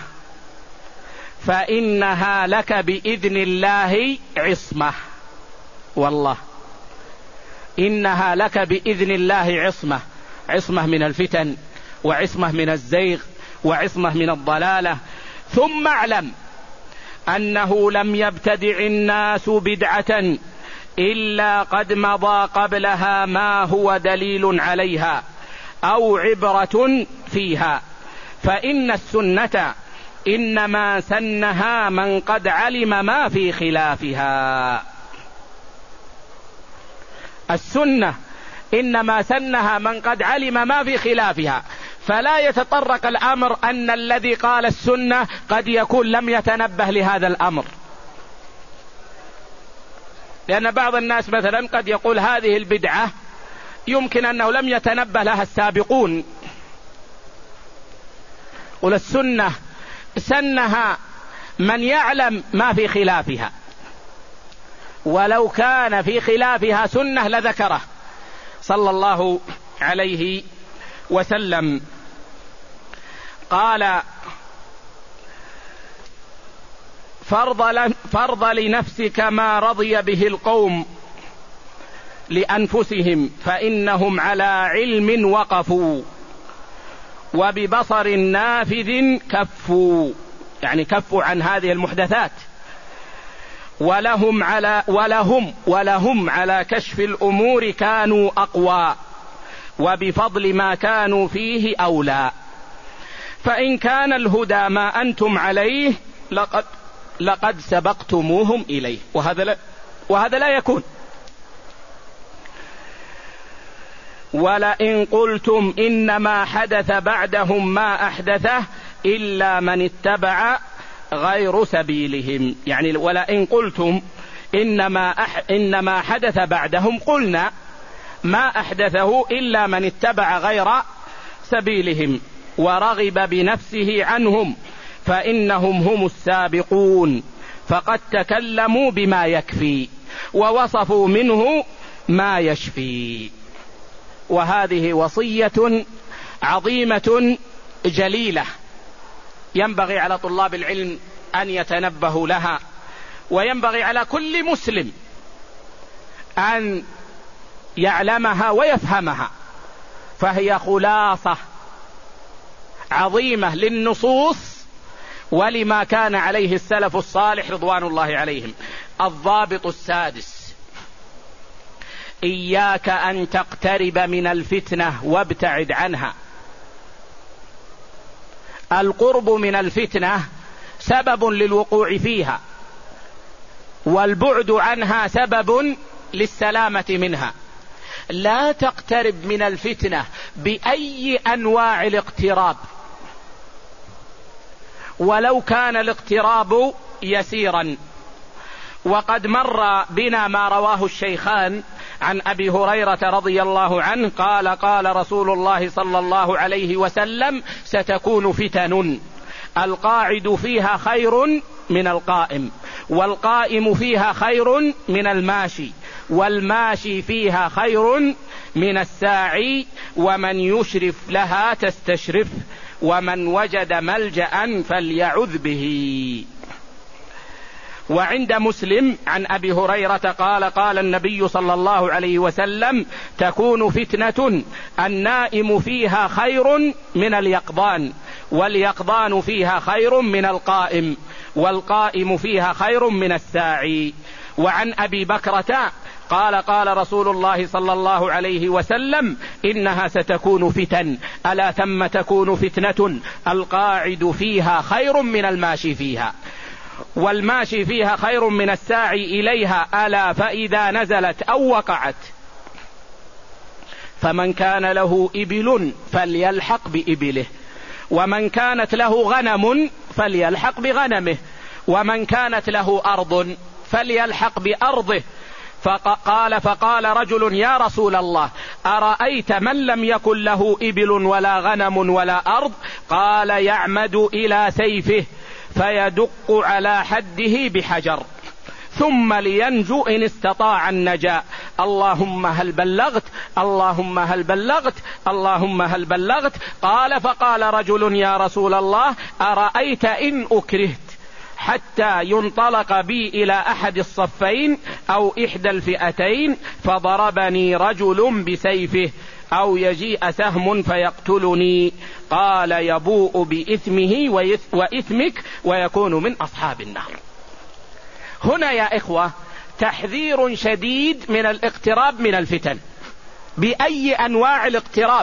فإنها لك بإذن الله عصمة. والله إنها لك بإذن الله عصمة، عصمة من الفتن، وعصمة من الزيغ، وعصمة من الضلالة. ثم اعلم أنه لم يبتدع الناس بدعة إلا قد مضى قبلها ما هو دليل عليها أو عبرة فيها، فإن السنة إنما سنها من قد علم ما في خلافها. السنة إنما سنها من قد علم ما في خلافها، فلا يتطرق الأمر أن الذي قال السنة قد يكون لم يتنبه لهذا الأمر، لأن بعض الناس مثلا قد يقول هذه البدعة يمكن أنه لم يتنبه لها السابقون. قل السنة سنها من يعلم ما في خلافها، ولو كان في خلافها سنة لذكره صلى الله عليه وسلم. قال: فرض لنفسك ما رضي به القوم لأنفسهم فإنهم على علم وقفوا وببصر نافذ كفوا، يعني كفوا عن هذه المحدثات، ولهم على كشف الأمور كانوا أقوى وبفضل ما كانوا فيه أولى. فإن كان الهدى ما أنتم عليه لقد سبقتموهم إليه، وهذا لا يكون. ولئن قلتم إنما حدث بعدهم ما أحدثه إلا من اتبع غير سبيلهم، يعني ولئن قلتم إنما حدث بعدهم، قلنا ما أحدثه إلا من اتبع غير سبيلهم ورغب بنفسه عنهم فإنهم هم السابقون، فقد تكلموا بما يكفي ووصفوا منه ما يشفي. وهذه وصية عظيمة جليلة ينبغي على طلاب العلم أن يتنبهوا لها، وينبغي على كل مسلم أن يعلمها ويفهمها، فهي خلاصة عظيمة للنصوص ولما كان عليه السلف الصالح رضوان الله عليهم. الضابط السادس: إياك أن تقترب من الفتنة وابتعد عنها. القرب من الفتنة سبب للوقوع فيها، والبعد عنها سبب للسلامة منها. لا تقترب من الفتنة بأي أنواع الاقتراب، ولو كان الاقتراب يسيرا. وقد مر بنا ما رواه الشيخان عن أبي هريرة رضي الله عنه قال: قال رسول الله صلى الله عليه وسلم: ستكون فتن القاعد فيها خير من القائم، والقائم فيها خير من الماشي، والماشي فيها خير من الساعي، ومن يشرف لها تستشرف، ومن وجد ملجأ فليعذ به. وعند مسلم عن أبي هريرة قال: قال النبي صلى الله عليه وسلم: تكون فتنة النائم فيها خير من اليقظان، واليقظان فيها خير من القائم، والقائم فيها خير من الساعي. وعن أبي بكرة قال: قال رسول الله صلى الله عليه وسلم: إنها ستكون فتن، ألا ثم تكون فتنة القاعد فيها خير من الماشي فيها، والماشي فيها خير من الساعي إليها، ألا فإذا نزلت أو وقعت فمن كان له إبل فليلحق بإبله، ومن كانت له غنم فليلحق بغنمه، ومن كانت له أرض فليلحق بأرضه. فقال رجل: يا رسول الله، أرأيت من لم يكن له إبل ولا غنم ولا أرض؟ قال: يعمد إلى سيفه فيدق على حده بحجر ثم لينجو إن استطاع النجاة. اللهم هل بلغت؟ اللهم هل بلغت؟ اللهم هل بلغت؟ قال: فقال رجل: يا رسول الله، أرأيت إن أكرهت حتى ينطلق بي إلى أحد الصفين أو إحدى الفئتين فضربني رجل بسيفه، أو يجيء سهم فيقتلني؟ قال: يبوء بإثمه وإثمك ويكون من أصحاب النار. هنا يا إخوة تحذير شديد من الاقتراب من الفتن بأي أنواع الاقتراب،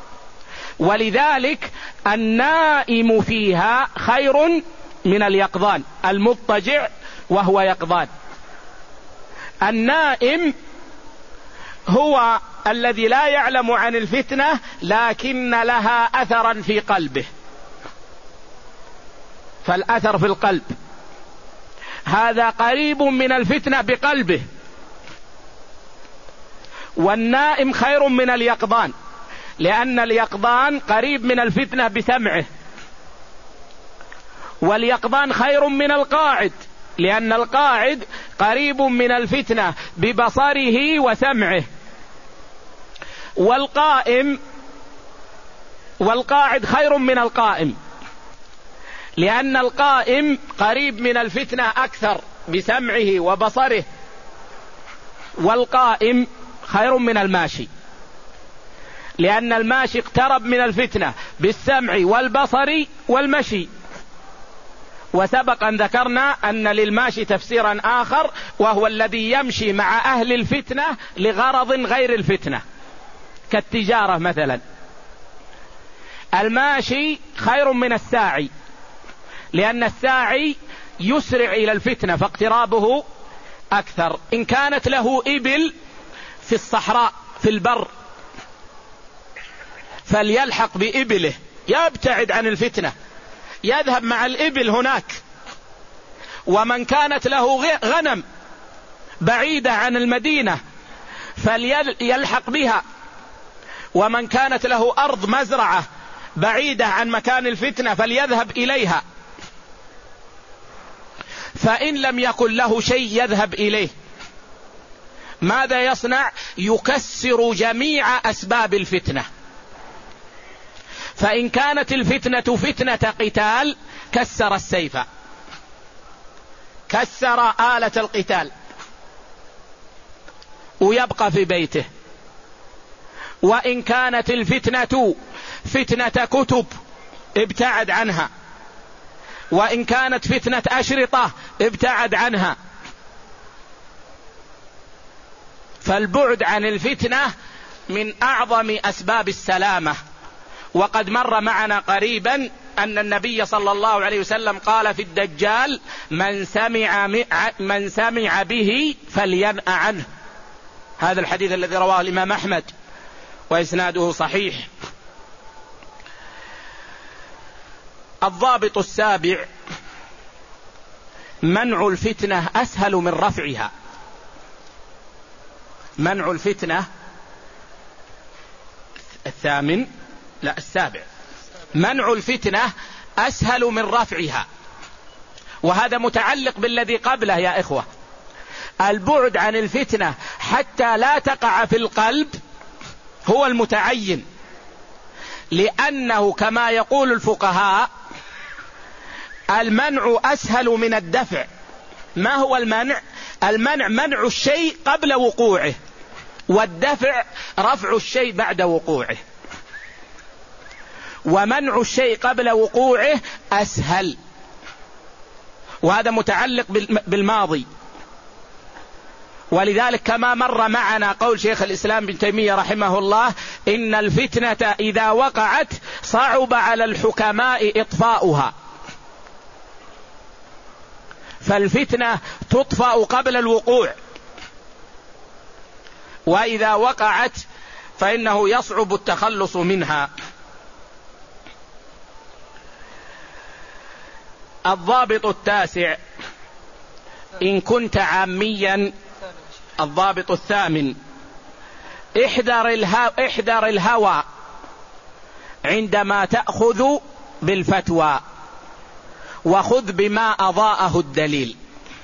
ولذلك النائم فيها خير من اليقظان، المضطجع وهو يقظان. النائم هو الذي لا يعلم عن الفتنة لكن لها أثرا في قلبه، فالأثر في القلب هذا قريب من الفتنة بقلبه. والنائم خير من اليقظان، لأن اليقظان قريب من الفتنة بسمعه، واليقظان خير من القاعد، لأن القاعد قريب من الفتنة ببصره وسمعه. والقاعد خير من القائم، لأن القائم قريب من الفتنة أكثر بسمعه وبصره، والقائم خير من الماشي، لأن الماشي اقترب من الفتنة بالسمع والبصر والمشي. وسبق أن ذكرنا أن للماشي تفسيرا آخر، وهو الذي يمشي مع أهل الفتنة لغرض غير الفتنة كالتجارة مثلا. الماشي خير من الساعي، لأن الساعي يسرع إلى الفتنة فاقترابه أكثر. إن كانت له إبل في الصحراء في البر فليلحق بإبله، يبتعد عن الفتنة، يذهب مع الإبل هناك. ومن كانت له غنم بعيدة عن المدينة فليلحق بها. ومن كانت له أرض مزرعة بعيدة عن مكان الفتنة فليذهب إليها. فإن لم يكن له شيء يذهب إليه ماذا يصنع؟ يكسر جميع أسباب الفتنة. فإن كانت الفتنة فتنة قتال كسر السيف، كسر آلة القتال ويبقى في بيته. وإن كانت الفتنة فتنة كتب ابتعد عنها، وإن كانت فتنة أشرطة ابتعد عنها. فالبعد عن الفتنة من أعظم أسباب السلامة. وقد مر معنا قريبا أن النبي صلى الله عليه وسلم قال في الدجال: من سمع به فلينأ عنه. هذا الحديث الذي رواه الإمام أحمد وإسناده صحيح. الضابط السابع: منع الفتنة أسهل من رفعها. منع الفتنة السابع: منع الفتنة أسهل من رفعها. وهذا متعلق بالذي قبله يا إخوة. البعد عن الفتنة حتى لا تقع في القلب هو المتعين، لأنه كما يقول الفقهاء المنع أسهل من الدفع. ما هو المنع؟ المنع منع الشيء قبل وقوعه، والدفع رفع الشيء بعد وقوعه. ومنع الشيء قبل وقوعه أسهل، وهذا متعلق بالماضي. ولذلك كما مر معنا قول شيخ الإسلام ابن تيمية رحمه الله: إن الفتنة إذا وقعت صعب على الحكماء إطفاؤها. فالفتنة تطفأ قبل الوقوع، وإذا وقعت فإنه يصعب التخلص منها. الضابط التاسع: إن كنت عاميا. الضابط الثامن: احذر الهوى عندما تأخذ بالفتوى، وخذ بما أضاءه الدليل.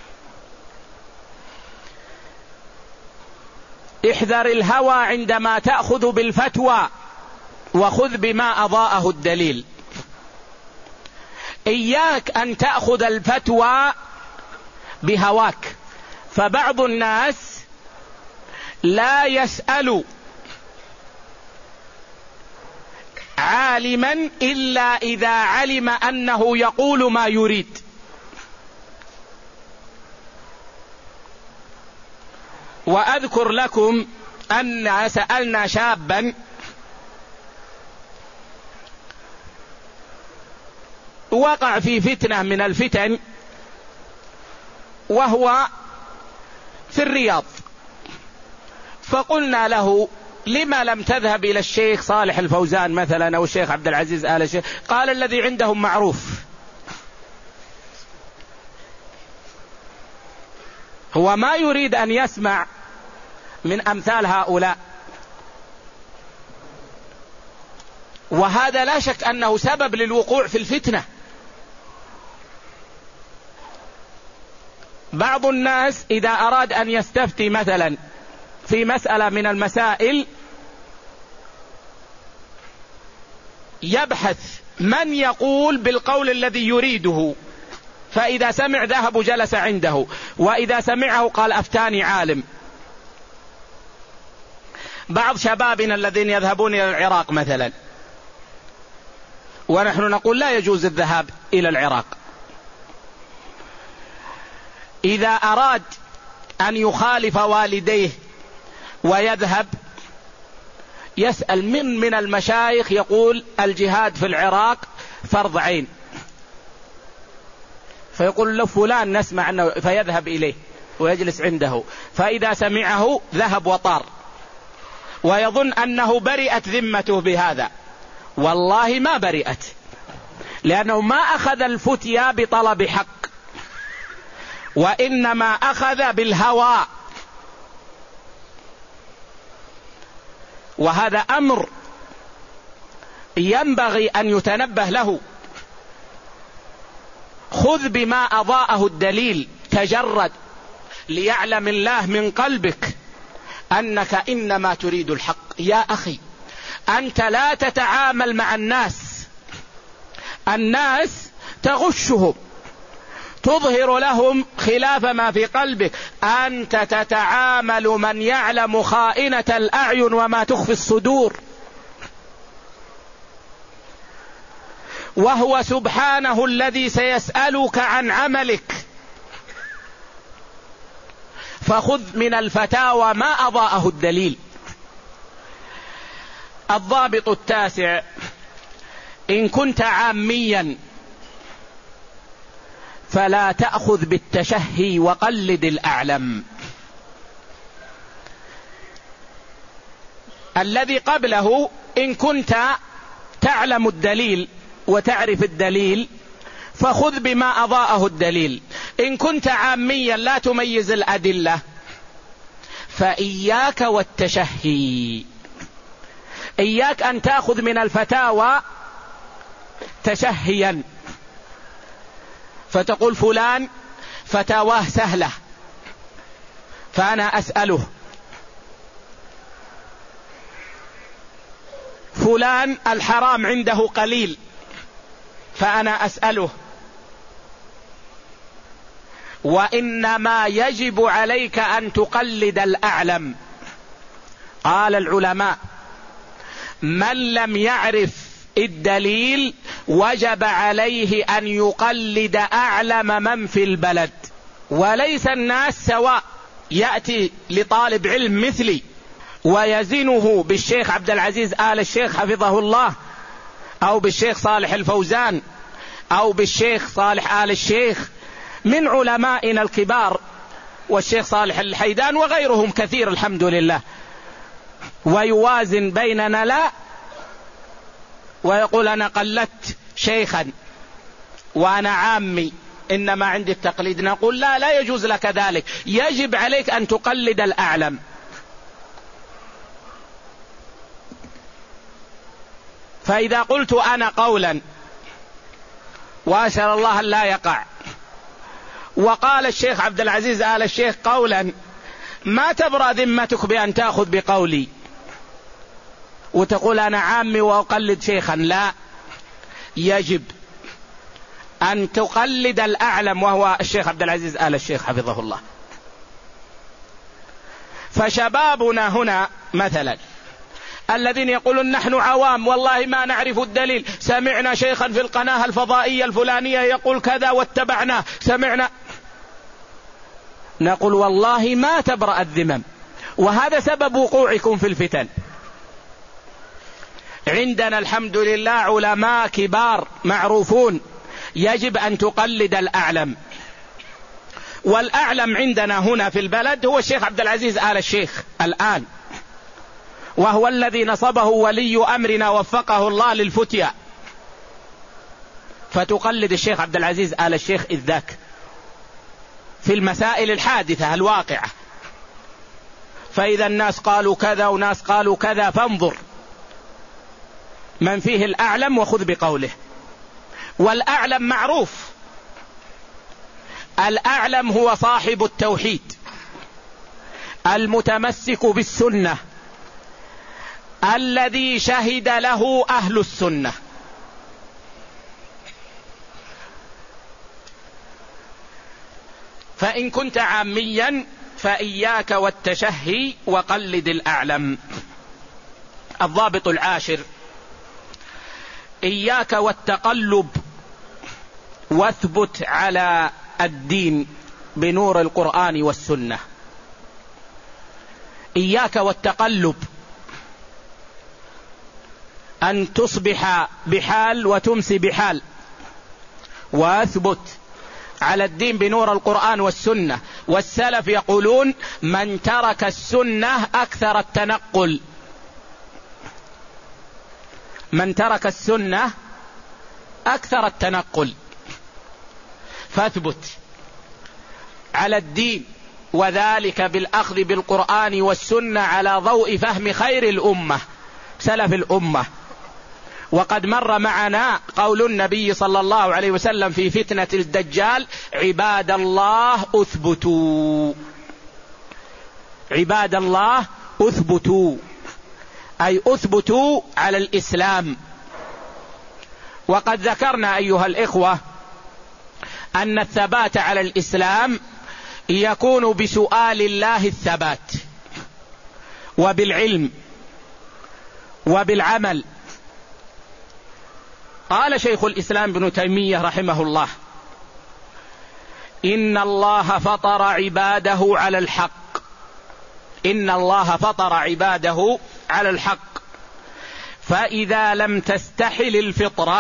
احذر الهوى عندما تأخذ بالفتوى، وخذ بما أضاءه الدليل. إياك أن تأخذ الفتوى بهواك. فبعض الناس لا يسأل عالما إلا إذا علم أنه يقول ما يريد. وأذكر لكم أن سألنا شابا وقع في فتنة من الفتن وهو في الرياض، فقلنا له: لما لم تذهب إلى الشيخ صالح الفوزان مثلا أو الشيخ عبد العزيز آل الشيخ؟ قال: الذي عندهم معروف. هو ما يريد أن يسمع من أمثال هؤلاء، وهذا لا شك أنه سبب للوقوع في الفتنة. بعض الناس إذا أراد أن يستفتي مثلا في مسألة من المسائل يبحث من يقول بالقول الذي يريده، فإذا سمع ذهب وجلس عنده، وإذا سمعه قال أفتاني عالم. بعض شبابنا الذين يذهبون إلى العراق مثلا، ونحن نقول لا يجوز الذهاب إلى العراق، إذا أراد أن يخالف والديه ويذهب يسأل من المشايخ يقول الجهاد في العراق فرض عين، فيقول له فلان نسمع أنه، فيذهب إليه ويجلس عنده، فإذا سمعه ذهب وطار ويظن أنه برئت ذمته بهذا. والله ما برئت، لأنه ما أخذ الفتيا بطلب حق، وإنما أخذ بالهوى، وهذا أمر ينبغي أن يتنبه له. خذ بما أضاءه الدليل، تجرد ليعلم الله من قلبك أنك إنما تريد الحق. يا أخي أنت لا تتعامل مع الناس تغشهم، تظهر لهم خلاف ما في قلبك. أنت تتعامل من يعلم خائنة الأعين وما تخفي الصدور، وهو سبحانه الذي سيسألك عن عملك. فخذ من الفتاوى ما أضاءه الدليل. الضابط التاسع: إن كنت عاميا فلا تأخذ بالتشهي وقلد الأعلم. الذي قبله إن كنت تعلم الدليل وتعرف الدليل فخذ بما أضاءه الدليل. إن كنت عاميا لا تميز الأدلة فإياك والتشهي، إياك أن تأخذ من الفتاوى تشهيا، فتقول فلان فتاواه سهلة فأنا أسأله، فلان الحرام عنده قليل فأنا أسأله. وإنما يجب عليك أن تقلد الأعلم. قال العلماء: من لم يعرف الدليل وجب عليه أن يقلد أعلم من في البلد. وليس الناس سواء، يأتي لطالب علم مثلي ويزنه بالشيخ عبد العزيز آل الشيخ حفظه الله، أو بالشيخ صالح الفوزان، أو بالشيخ صالح آل الشيخ من علمائنا الكبار، والشيخ صالح الحيدان وغيرهم كثير الحمد لله، ويوازن بيننا لا، ويقول أنا قلدت شيخا وأنا عامي إنما عندي التقليد. نقول لا يجوز لك ذلك، يجب عليك أن تقلد الأعلم. فإذا قلت أنا قولا وأسأل الله أن لا يقع، وقال الشيخ عبد العزيز آل الشيخ قولا، ما تبرأ ذمتك بأن تأخذ بقولي وتقول أنا عامي وأقلد شيخا. لا، يجب أن تقلد الأعلم وهو الشيخ عبد العزيز آل الشيخ حفظه الله. فشبابنا هنا مثلا الذين يقولون نحن عوام والله ما نعرف الدليل، سمعنا شيخا في القناة الفضائية الفلانية يقول كذا واتبعناه، سمعنا، نقول والله ما تبرأ الذمم، وهذا سبب وقوعكم في الفتن. عندنا الحمد لله علماء كبار معروفون، يجب أن تقلد الأعلم. والأعلم عندنا هنا في البلد هو الشيخ عبد العزيز آل الشيخ الآن، وهو الذي نصبه ولي أمرنا وفقه الله للفتيا، فتقلد الشيخ عبد العزيز آل الشيخ إذ ذاك في المسائل الحادثة الواقعة. فإذا الناس قالوا كذا وناس قالوا كذا فانظر من فيه الأعلم وخذ بقوله. والأعلم معروف، الأعلم هو صاحب التوحيد المتمسك بالسنة الذي شهد له أهل السنة. فإن كنت عاميا فإياك والتشهي وقلد الأعلم. الضابط العاشر: إياك والتقلب، واثبت على الدين بنور القرآن والسنة. إياك والتقلب، أن تصبح بحال وتمسي بحال، واثبت على الدين بنور القرآن والسنة. والسلف يقولون: من ترك السنة أكثر التنقل. من ترك السنة أكثر التنقل. فاثبت على الدين، وذلك بالأخذ بالقرآن والسنة على ضوء فهم خير الأمة سلف الأمة. وقد مر معنا قول النبي صلى الله عليه وسلم في فتنة الدجال: عباد الله اثبتوا. عباد الله اثبتوا، أي اثبتوا على الإسلام. وقد ذكرنا أيها الإخوة أن الثبات على الإسلام يكون بسؤال الله الثبات، وبالعلم، وبالعمل. قال شيخ الإسلام ابن تيمية رحمه الله: إن الله فطر عباده على الحق. إن الله فطر عباده على الحق، فإذا لم تستحل الفطرة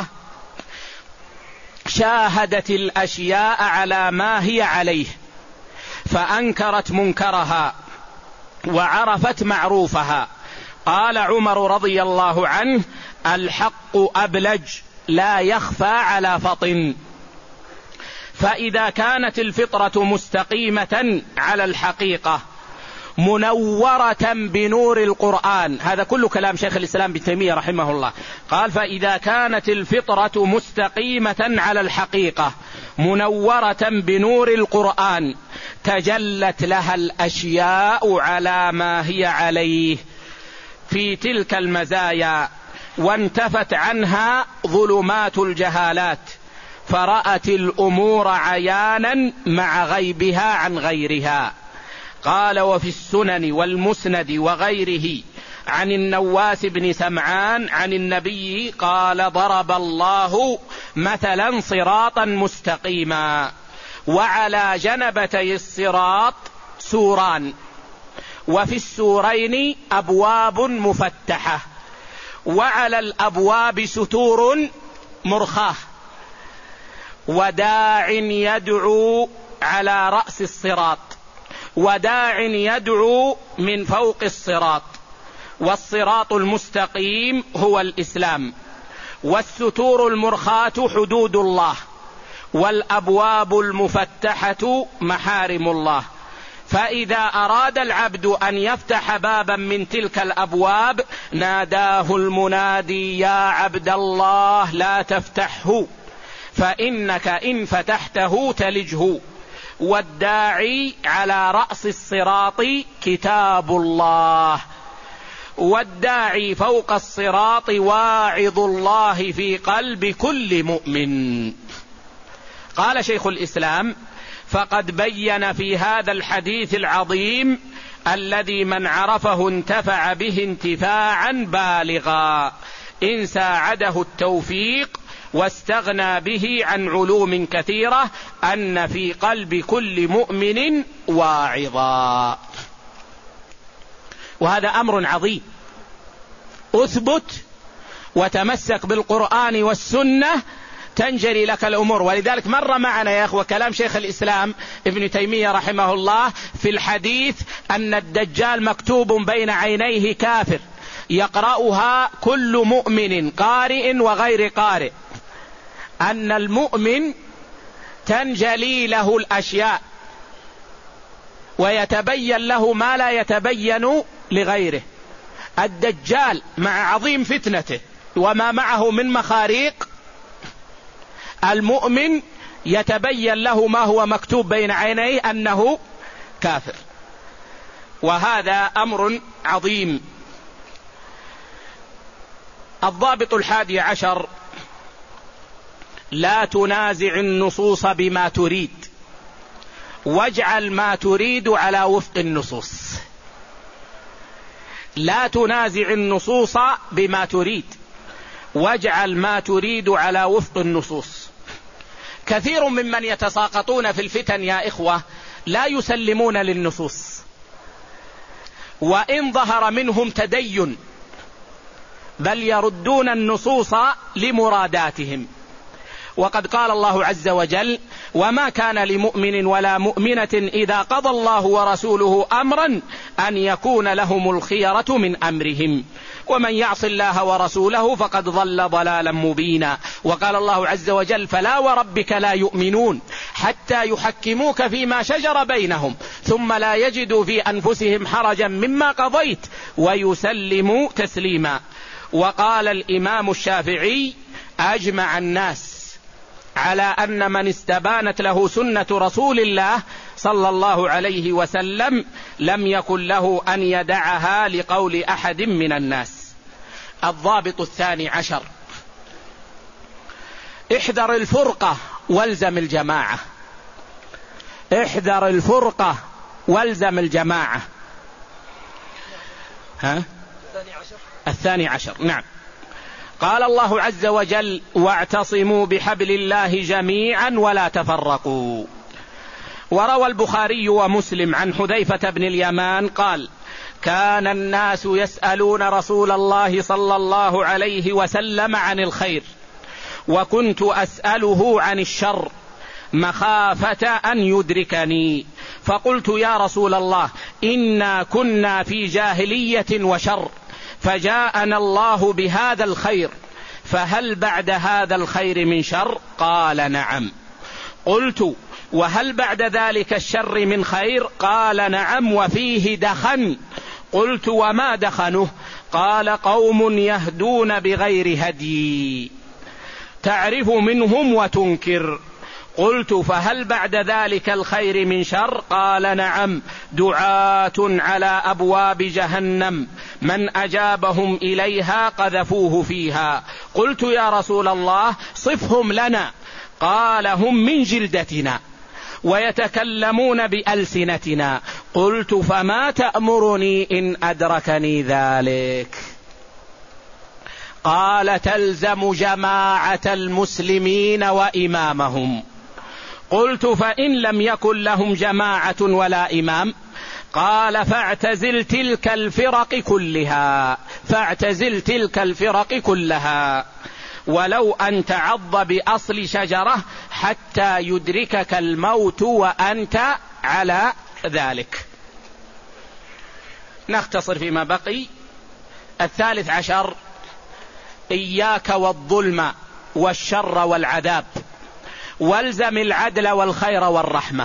شاهدت الأشياء على ما هي عليه، فأنكرت منكرها وعرفت معروفها. قال عمر رضي الله عنه: الحق أبلج لا يخفى على فطن. فإذا كانت الفطرة مستقيمة على الحقيقة منورة بنور القرآن، هذا كل كلام شيخ الإسلام ابن تيمية رحمه الله. قال: فإذا كانت الفطرة مستقيمة على الحقيقة منورة بنور القرآن تجلت لها الأشياء على ما هي عليه في تلك المزايا، وانتفت عنها ظلمات الجهالات، فرأت الأمور عيانا مع غيبها عن غيرها. قال: وفي السنن والمسند وغيره عن النواس بن سمعان عن النبي قال: ضرب الله مثلا صراطا مستقيما، وعلى جنبتي الصراط سوران، وفي السورين أبواب مفتحة، وعلى الأبواب ستور مرخاة، وداع يدعو على رأس الصراط، وداع يدعو من فوق الصراط. والصراط المستقيم هو الإسلام، والستور المرخاة حدود الله، والأبواب المفتحة محارم الله. فإذا أراد العبد أن يفتح بابا من تلك الأبواب ناداه المنادي: يا عبد الله لا تفتحه، فإنك إن فتحته تلجه. والداعي على رأس الصراط كتاب الله، والداعي فوق الصراط واعظ الله في قلب كل مؤمن. قال شيخ الإسلام: فقد بين في هذا الحديث العظيم الذي من عرفه انتفع به انتفاعا بالغا، إن ساعده التوفيق واستغنى به عن علوم كثيرة، أن في قلب كل مؤمن واعظا. وهذا أمر عظيم. أثبت وتمسك بالقرآن والسنة تنجلي لك الأمور. ولذلك مر معنا يا أخوة كلام شيخ الإسلام ابن تيمية رحمه الله في الحديث أن الدجال مكتوب بين عينيه كافر، يقرأها كل مؤمن قارئ وغير قارئ. أن المؤمن تنجلي له الأشياء ويتبين له ما لا يتبين لغيره. الدجال مع عظيم فتنته وما معه من مخاريق، المؤمن يتبين له ما هو مكتوب بين عينيه أنه كافر، وهذا أمر عظيم. الضابط 11: لا تنازع النصوص بما تريد، واجعل ما تريد على وفق النصوص، لا تنازع النصوص بما تريد، واجعل ما تريد على وفق النصوص. كثير ممن يتساقطون في الفتن يا إخوة لا يسلمون للنصوص، وإن ظهر منهم تدين بل يردون النصوص لمراداتهم. وقد قال الله عز وجل: وما كان لمؤمن ولا مؤمنة إذا قضى الله ورسوله أمرا أن يكون لهم الخيرة من أمرهم ومن يعص الله ورسوله فقد ضل ضلالا مبينا. وقال الله عز وجل: فلا وربك لا يؤمنون حتى يحكموك فيما شجر بينهم ثم لا يجدوا في أنفسهم حرجا مما قضيت ويسلموا تسليما. وقال الإمام الشافعي: أجمع الناس على أن من استبانت له سنة رسول الله صلى الله عليه وسلم لم يكن له أن يدعها لقول أحد من الناس. الضابط 12: احذر الفرقة والزم الجماعة. احذر الفرقة والزم الجماعة. 12 نعم. قال الله عز وجل: واعتصموا بحبل الله جميعا ولا تفرقوا. وروى البخاري ومسلم عن حذيفة بن اليمان قال: كان الناس يسألون رسول الله صلى الله عليه وسلم عن الخير وكنت أسأله عن الشر مخافة أن يدركني، فقلت: يا رسول الله إنا كنا في جاهلية وشر فجاءنا الله بهذا الخير فهل بعد هذا الخير من شر؟ قال: نعم. قلت: وهل بعد ذلك الشر من خير؟ قال: نعم وفيه دخن. قلت: وما دخنه؟ قال: قوم يهدون بغير هدي تعرف منهم وتنكر. قلت: فهل بعد ذلك الخير من شر؟ قال: نعم، دعاة على أبواب جهنم من أجابهم إليها قذفوه فيها. قلت: يا رسول الله صفهم لنا. قال: هم من جلدتنا ويتكلمون بألسنتنا. قلت: فما تأمرني إن أدركني ذلك؟ قال: تلزم جماعة المسلمين وإمامهم. قلت: فإن لم يكن لهم جماعة ولا إمام؟ قال: فاعتزل تلك الفرق كلها، فاعتزل تلك الفرق كلها ولو أن تعض بأصل شجرة حتى يدركك الموت وأنت على ذلك. نختصر فيما بقي. 13: إياك والظلم والشر والعذاب والزم العدل والخير والرحمة.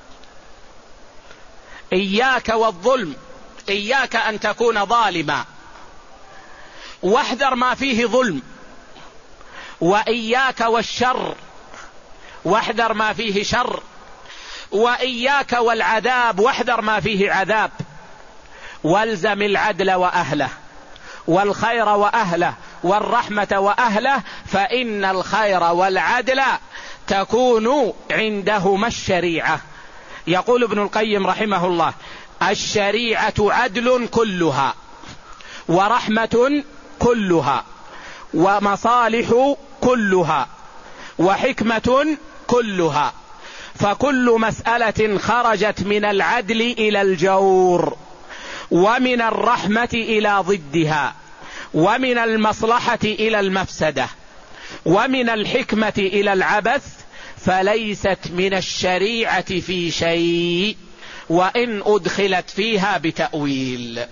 إياك والظلم، إياك أن تكون ظالما واحذر ما فيه ظلم، وإياك والشر واحذر ما فيه شر، وإياك والعذاب واحذر ما فيه عذاب، والزم العدل وأهله والخير وأهله والرحمة وأهله، فإن الخير والعدل تكون عندهما الشريعة. يقول ابن القيم رحمه الله: الشريعة عدل كلها ورحمة كلها ومصالح كلها وحكمة كلها، فكل مسألة خرجت من العدل إلى الجور ومن الرحمة إلى ضدها ومن المصلحة إلى المفسدة ومن الحكمة إلى العبث فليست من الشريعة في شيء وإن أدخلت فيها بتأويل.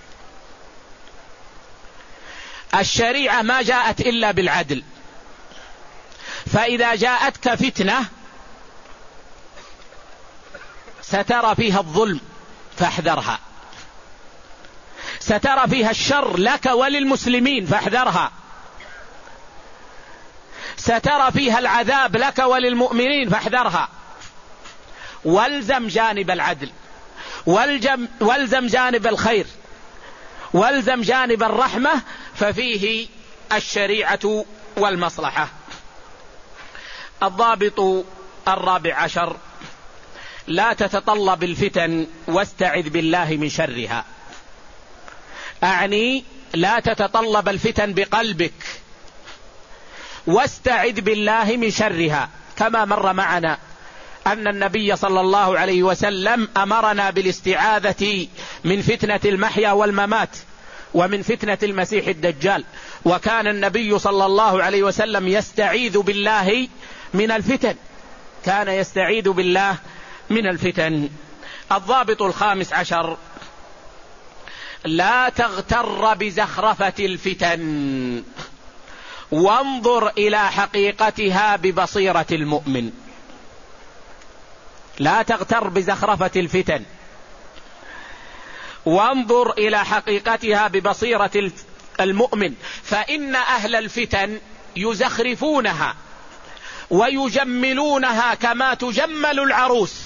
الشريعة ما جاءت إلا بالعدل، فإذا جاءتك فتنة سترى فيها الظلم فاحذرها، سترى فيها الشر لك وللمسلمين فاحذرها، سترى فيها العذاب لك وللمؤمنين فاحذرها. والزم جانب العدل، والزم جانب الخير، والزم جانب الرحمة، ففيه الشريعة والمصلحة. الضابط 14: لا تتطلب الفتن واستعذ بالله من شرها. أعني لا تتطلب الفتن بقلبك واستعذ بالله من شرها، كما مر معنا أن النبي صلى الله عليه وسلم أمرنا بالاستعاذة من فتنة المحيا والممات ومن فتنة المسيح الدجال، وكان النبي صلى الله عليه وسلم يستعيذ بالله من الفتن، كان يستعيذ بالله من الفتن. الضابط الخامس عشر: لا تغتر بزخرفة الفتن، وانظر إلى حقيقتها ببصيرة المؤمن. لا تغتر بزخرفة الفتن، وانظر إلى حقيقتها ببصيرة المؤمن، فإن أهل الفتن يزخرفونها ويجملونها كما تجمل العروس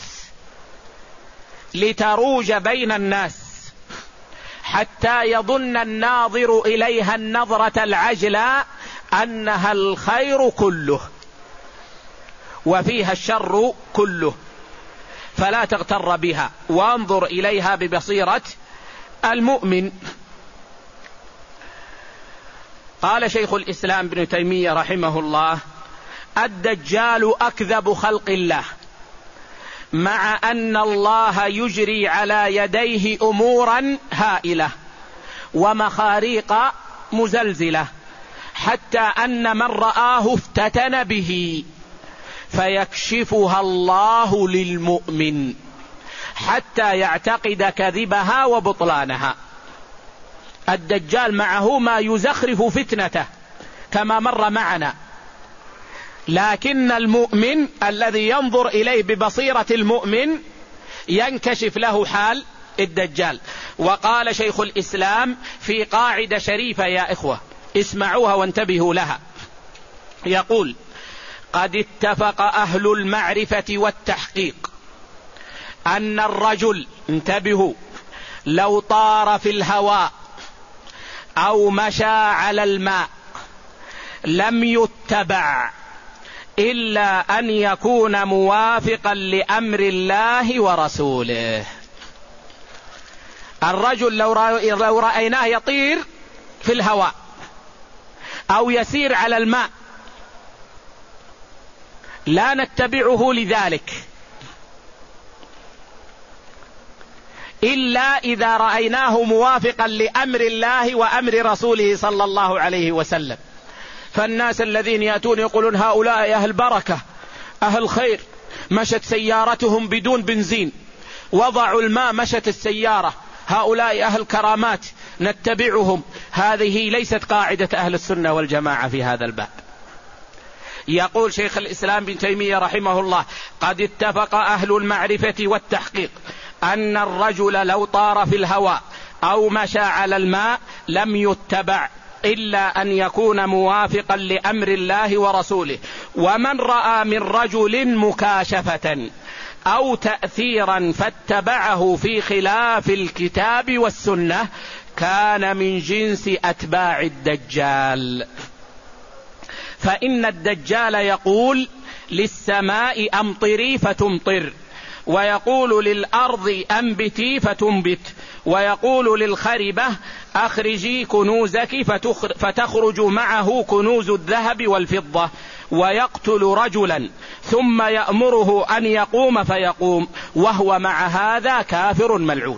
لتروج بين الناس، حتى يظن الناظر إليها النظرة العجلة أنها الخير كله وفيها الشر كله، فلا تغتر بها، وانظر إليها ببصيرة المؤمن. قال شيخ الإسلام ابن تيمية رحمه الله: الدجال أكذب خلق الله، مع أن الله يجري على يديه أمورا هائلة ومخاريق مزلزلة، حتى أن من رآه افتتن به، فيكشفها الله للمؤمن حتى يعتقد كذبها وبطلانها. الدجال معه ما يزخرف فتنته كما مر معنا، لكن المؤمن الذي ينظر إليه ببصيرة المؤمن ينكشف له حال الدجال. وقال شيخ الإسلام في قاعدة شريفة يا إخوة اسمعوها وانتبهوا لها، يقول: قد اتفق أهل المعرفة والتحقيق أن الرجل، انتبهوا، لو طار في الهواء أو مشى على الماء لم يتبع إلا أن يكون موافقا لأمر الله ورسوله. الرجل لو رأيناه يطير في الهواء أو يسير على الماء لا نتبعه لذلك إلا إذا رأيناه موافقا لأمر الله وأمر رسوله صلى الله عليه وسلم. فالناس الذين يأتون يقولون هؤلاء أهل بركة أهل خير، مشت سيارتهم بدون بنزين، وضعوا الماء مشت السيارة، هؤلاء أهل كرامات نتبعهم، هذه ليست قاعدة أهل السنة والجماعة في هذا الباب. يقول شيخ الإسلام بن تيمية رحمه الله: قد اتفق أهل المعرفة والتحقيق أن الرجل لو طار في الهواء أو مشى على الماء لم يتبع إلا أن يكون موافقا لأمر الله ورسوله. ومن رأى من رجل مكاشفة أو تأثيرا فاتبعه في خلاف الكتاب والسنة كان من جنس أتباع الدجال. فإن الدجال يقول للسماء أمطري فتمطر، ويقول للأرض أنبتي فتنبت، ويقول للخربة أخرجي كنوزك فتخرج معه كنوز الذهب والفضة، ويقتل رجلا ثم يأمره أن يقوم فيقوم، وهو مع هذا كافر ملعون.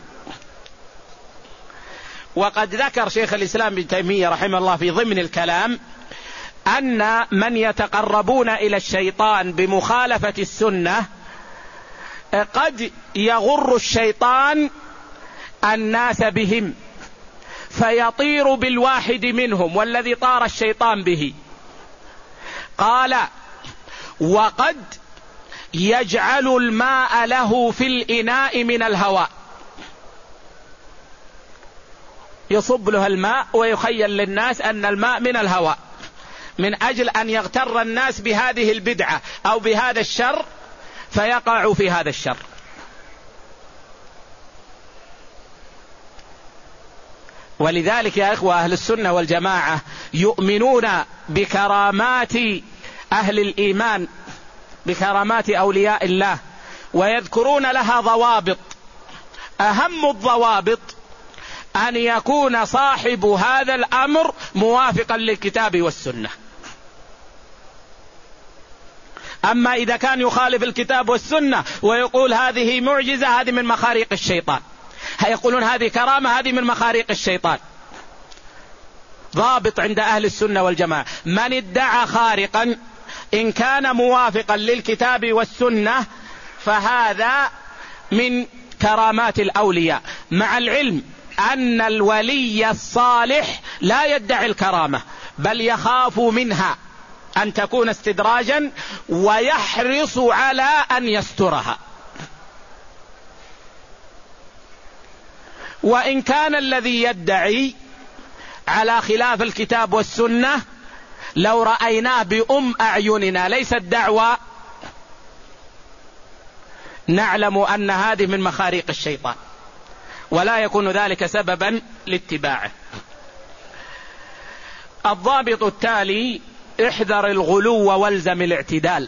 وقد ذكر شيخ الإسلام بن تيمية رحمه الله في ضمن الكلام أن من يتقربون إلى الشيطان بمخالفة السنة قد يغر الشيطان الناس بهم فيطير بالواحد منهم والذي طار الشيطان به. قال: وقد يجعل الماء له في الإناء من الهواء، يصب له الماء ويخيل للناس أن الماء من الهواء، من أجل أن يغتر الناس بهذه البدعة أو بهذا الشر فيقع في هذا الشر. ولذلك يا إخوة أهل السنة والجماعة يؤمنون بكرامات أهل الإيمان، بكرامات أولياء الله، ويذكرون لها ضوابط. أهم الضوابط أن يكون صاحب هذا الأمر موافقا للكتاب والسنة. أما إذا كان يخالف الكتاب والسنة ويقول هذه معجزة، هذه من مخاريق الشيطان، يقولون هذه كرامة، هذه من مخاريق الشيطان. ضابط عند أهل السنة والجماعة: من ادعى خارقا إن كان موافقا للكتاب والسنة فهذا من كرامات الأولياء، مع العلم أن الولي الصالح لا يدعي الكرامة، بل يخاف منها أن تكون استدراجا ويحرص على أن يسترها. وإن كان الذي يدعي على خلاف الكتاب والسنة لو رأيناه أعيننا ليس الدعوة، نعلم أن هذه من مخاريق الشيطان، ولا يكون ذلك سببا لاتباعه. الضابط التالي: احذر الغلو والزم الاعتدال.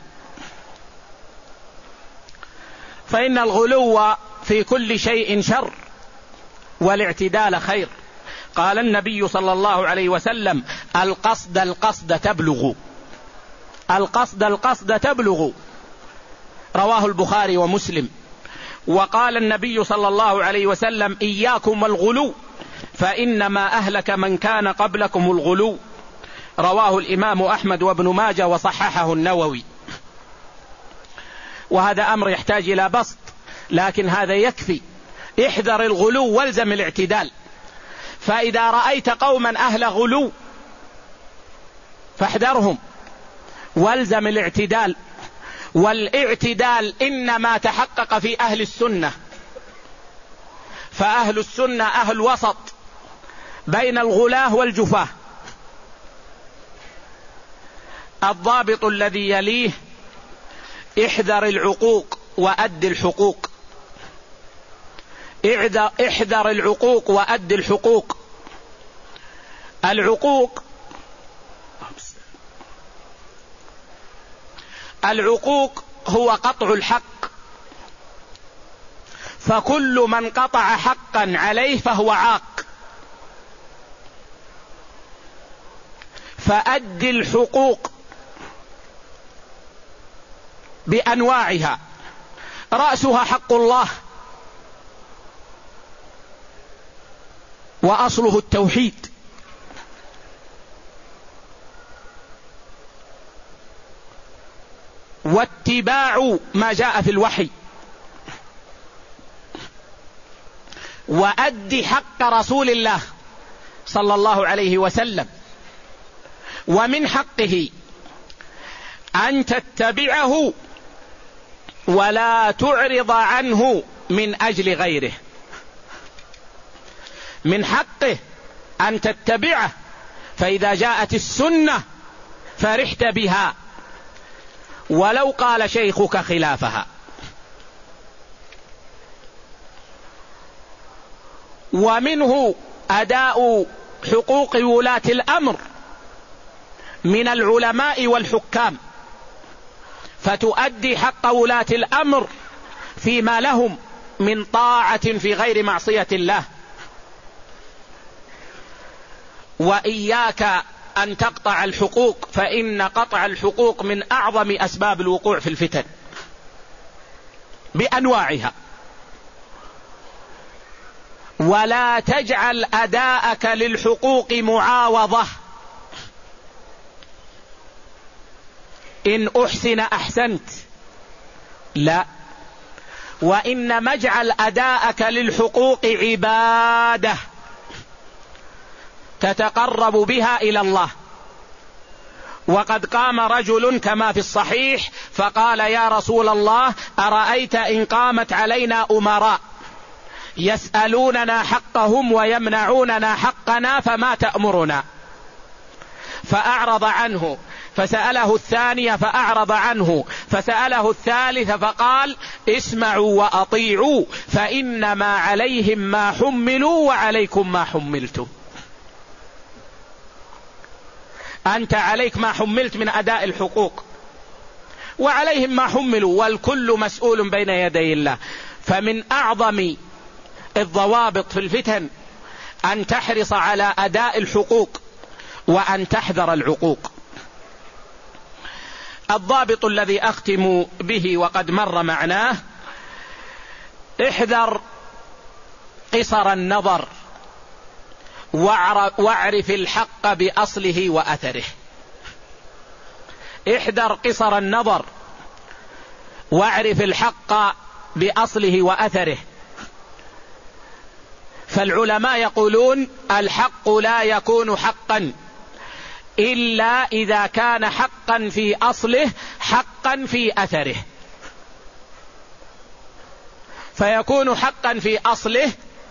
فإن الغلو في كل شيء شر والاعتدال خير. قال النبي صلى الله عليه وسلم: القصد القصد تبلغ، القصد القصد تبلغ، رواه البخاري ومسلم. وقال النبي صلى الله عليه وسلم: إياكم والغلو فإنما أهلك من كان قبلكم الغلو، رواه الإمام أحمد وابن ماجه وصححه النووي. وهذا أمر يحتاج إلى بسط، لكن هذا يكفي. احذر الغلو والزم الاعتدال. فإذا رأيت قوما أهل غلو فاحذرهم والزم الاعتدال. والاعتدال إنما تحقق في أهل السنة، فأهل السنة أهل وسط بين الغلاة والجفاة. الضابط الذي يليه: احذر العقوق وأد الحقوق. احذر العقوق وأد الحقوق. العقوق هو قطع الحق، فكل من قطع حقا عليه فهو عاق. فأد الحقوق بأنواعها، رأسها حق الله وأصله التوحيد، واتباع ما جاء في الوحي، وأد حق رسول الله صلى الله عليه وسلم. ومن حقه أن تتبعه ولا تعرض عنه من أجل غيره. من حقه أن تتبعه، فإذا جاءت السنة فرحت بها ولو قال شيخك خلافها. ومنه أداء حقوق ولاة الأمر من العلماء والحكام، فتؤدي حق ولاة الأمر فيما لهم من طاعة في غير معصية الله. وإياك أن تقطع الحقوق، فإن قطع الحقوق من أعظم أسباب الوقوع في الفتن بأنواعها. ولا تجعل أداءك للحقوق معاوضة. إن أحسن أحسنت، لا، وإنما اجعل أداءك للحقوق عبادة تتقرب بها إلى الله. وقد قام رجل كما في الصحيح فقال: يا رسول الله، أرأيت إن قامت علينا أمراء يسألوننا حقهم ويمنعوننا حقنا فما تأمرنا؟ فأعرض عنه، فسأله الثانية فأعرض عنه، فسأله الثالث فقال: اسمعوا وأطيعوا فإنما عليهم ما حملوا وعليكم ما حملتم. أنت عليك ما حملت من أداء الحقوق، وعليهم ما حملوا، والكل مسؤول بين يدي الله. فمن أعظم الضوابط في الفتن أن تحرص على أداء الحقوق وأن تحذر العقوق. الضابط الذي أختم به وقد مر معناه: احذر قصر النظر واعرف الحق بأصله وأثره. احذر قصر النظر واعرف الحق بأصله وأثره. فالعلماء يقولون: الحق لا يكون حقا إلا إذا كان حقا في أصله حقا في أثره. فيكون حقا في أصله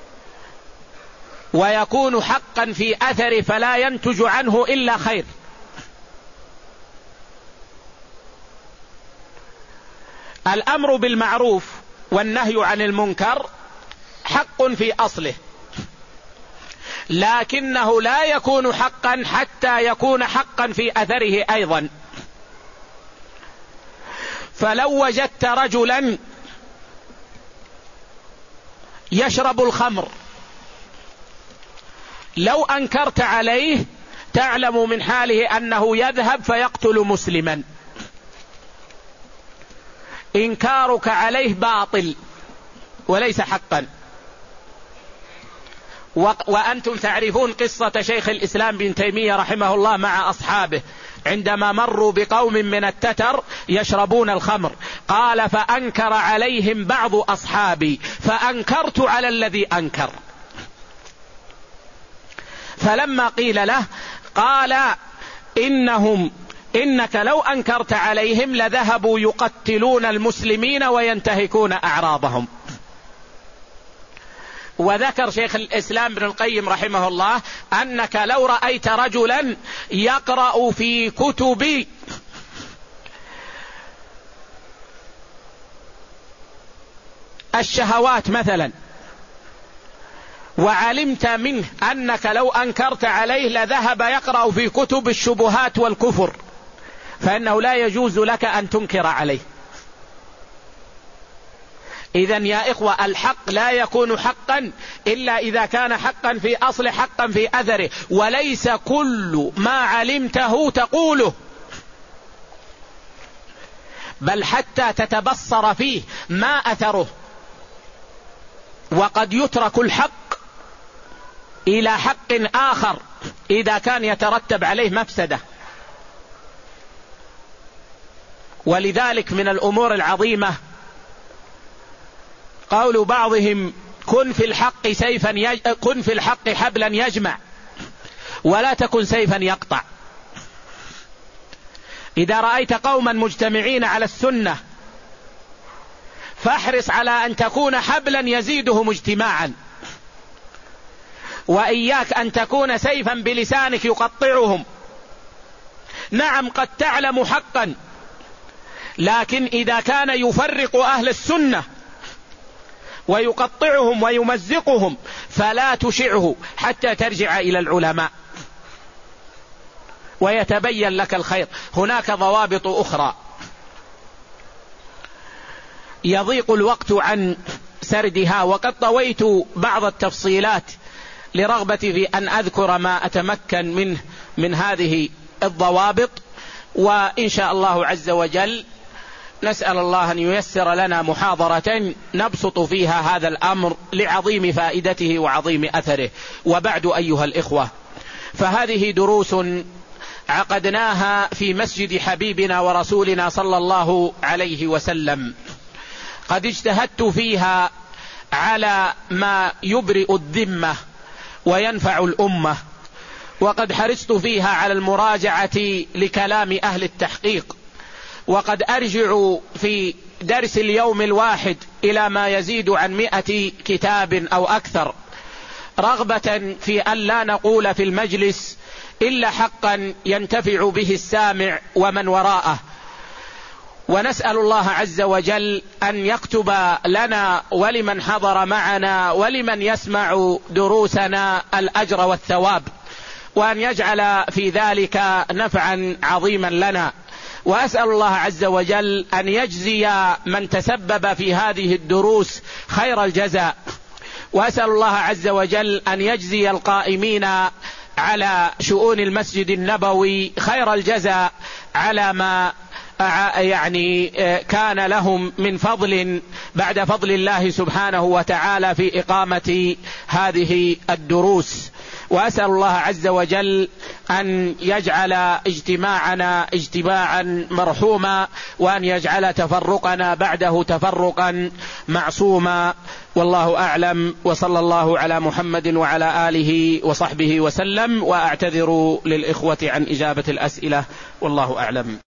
ويكون حقا في أثره، فلا ينتج عنه إلا خير. الأمر بالمعروف والنهي عن المنكر حق في أصله، لكنه لا يكون حقا حتى يكون حقا في أثره أيضا. فلو وجدت رجلا يشرب الخمر، لو أنكرت عليه تعلم من حاله أنه يذهب فيقتل مسلما. إنكارك عليه باطل وليس حقا. وأنتم تعرفون قصة شيخ الإسلام بن تيمية رحمه الله مع أصحابه عندما مروا بقوم من التتر يشربون الخمر، قال: فأنكر عليهم بعض أصحابي فأنكرت على الذي أنكر. فلما قيل له قال: إنك لو أنكرت عليهم لذهبوا يقتلون المسلمين وينتهكون أعراضهم. وذكر شيخ الإسلام ابن القيم رحمه الله أنك لو رأيت رجلا يقرأ في كتب الشهوات مثلا، وعلمت منه أنك لو أنكرت عليه لذهب يقرأ في كتب الشبهات والكفر، فإنه لا يجوز لك أن تنكر عليه. إذن يا إخوة، الحق لا يكون حقا إلا إذا كان حقا في أصل حقا في أثره، وليس كل ما علمته تقوله، بل حتى تتبصر فيه ما أثره. وقد يترك الحق إلى حق آخر إذا كان يترتب عليه مفسدة. ولذلك من الأمور العظيمة قول بعضهم: كن في الحق حبلا يجمع ولا تكن سيفا يقطع. إذا رأيت قوما مجتمعين على السنة فاحرص على أن تكون حبلا يزيدهم اجتماعا، وإياك أن تكون سيفا بلسانك يقطعهم. نعم قد تعلم حقا، لكن إذا كان يفرق أهل السنة ويقطعهم ويمزقهم فلا تشعه حتى ترجع إلى العلماء ويتبين لك الخير. هناك ضوابط أخرى يضيق الوقت عن سردها، وقد طويت بعض التفصيلات لرغبتي في أن أذكر ما أتمكن منه من هذه الضوابط. وإن شاء الله عز وجل نسأل الله أن ييسر لنا محاضرة نبسط فيها هذا الأمر لعظيم فائدته وعظيم أثره. وبعد أيها الإخوة، فهذه دروس عقدناها في مسجد حبيبنا ورسولنا صلى الله عليه وسلم، قد اجتهدت فيها على ما يبرئ الذمة وينفع الأمة، وقد حرصت فيها على المراجعة لكلام أهل التحقيق، وقد أرجع في درس اليوم الواحد إلى ما يزيد عن 100 كتاب أو أكثر، رغبة في أن لا نقول في المجلس إلا حقا ينتفع به السامع ومن وراءه. ونسأل الله عز وجل أن يكتب لنا ولمن حضر معنا ولمن يسمع دروسنا الأجر والثواب، وأن يجعل في ذلك نفعا عظيما لنا. وأسأل الله عز وجل أن يجزي من تسبب في هذه الدروس خير الجزاء، وأسأل الله عز وجل أن يجزي القائمين على شؤون المسجد النبوي خير الجزاء على ما كان لهم من فضل بعد فضل الله سبحانه وتعالى في إقامة هذه الدروس. وأسأل الله عز وجل أن يجعل اجتماعنا اجتماعا مرحوما، وأن يجعل تفرقنا بعده تفرقا معصوما. والله أعلم، وصلى الله على محمد وعلى آله وصحبه وسلم. وأعتذر للإخوة عن إجابة الأسئلة، والله أعلم.